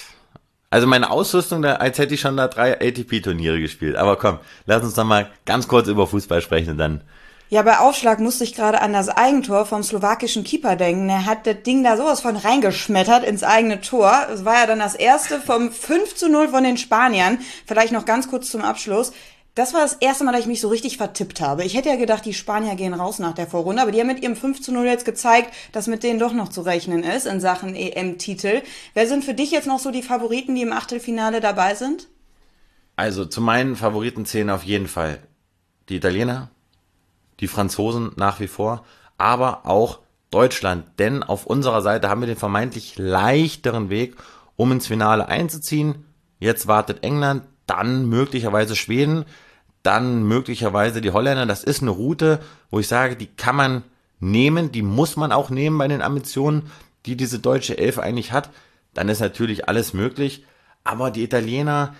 also meine Ausrüstung, als hätte ich schon da 3 ATP-Turniere gespielt. Aber komm, lass uns noch mal ganz kurz über Fußball sprechen und dann. Ja, bei Aufschlag musste ich gerade an das Eigentor vom slowakischen Keeper denken. Er hat das Ding da sowas von reingeschmettert ins eigene Tor. Es war ja dann das erste vom 5-0 von den Spaniern. Vielleicht noch ganz kurz zum Abschluss. Das war das erste Mal, dass ich mich so richtig vertippt habe. Ich hätte ja gedacht, die Spanier gehen raus nach der Vorrunde, aber die haben mit ihrem 5-0 jetzt gezeigt, dass mit denen doch noch zu rechnen ist in Sachen EM-Titel. Wer sind für dich jetzt noch so die Favoriten, die im Achtelfinale dabei sind? Also zu meinen Favoriten zählen auf jeden Fall die Italiener, die Franzosen nach wie vor, aber auch Deutschland. Denn auf unserer Seite haben wir den vermeintlich leichteren Weg, um ins Finale einzuziehen. Jetzt wartet England, dann möglicherweise Schweden, dann möglicherweise die Holländer. Das ist eine Route, wo ich sage, die kann man nehmen, die muss man auch nehmen bei den Ambitionen, die diese deutsche Elf eigentlich hat. Dann ist natürlich alles möglich. Aber die Italiener,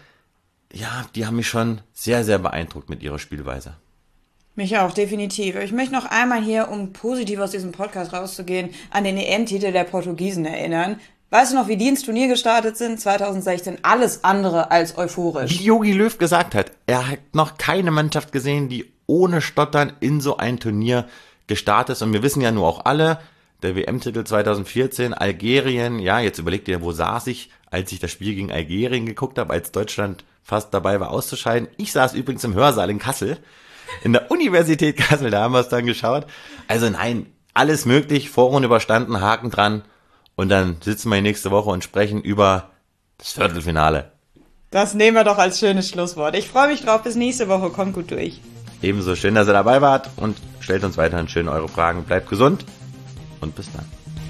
ja, die haben mich schon sehr, sehr beeindruckt mit ihrer Spielweise. Mich auch, definitiv. Ich möchte noch einmal hier, um positiv aus diesem Podcast rauszugehen, an den EM-Titel der Portugiesen erinnern. Weißt du noch, wie die ins Turnier gestartet sind? 2016, alles andere als euphorisch. Wie Jogi Löw gesagt hat, er hat noch keine Mannschaft gesehen, die ohne Stottern in so ein Turnier gestartet ist. Und wir wissen ja nur auch alle, der WM-Titel 2014, Algerien, ja, jetzt überlegt ihr, wo saß ich, als ich das Spiel gegen Algerien geguckt habe, als Deutschland fast dabei war auszuscheiden. Ich saß übrigens im Hörsaal in Kassel, in der Universität Kassel, da haben wir es dann geschaut. Also nein, alles möglich, Vorrunde überstanden, Haken dran. Und dann sitzen wir nächste Woche und sprechen über das Viertelfinale. Das nehmen wir doch als schönes Schlusswort. Ich freue mich drauf. Bis nächste Woche. Kommt gut durch. Ebenso schön, dass ihr dabei wart und stellt uns weiterhin schön eure Fragen. Bleibt gesund und bis dann.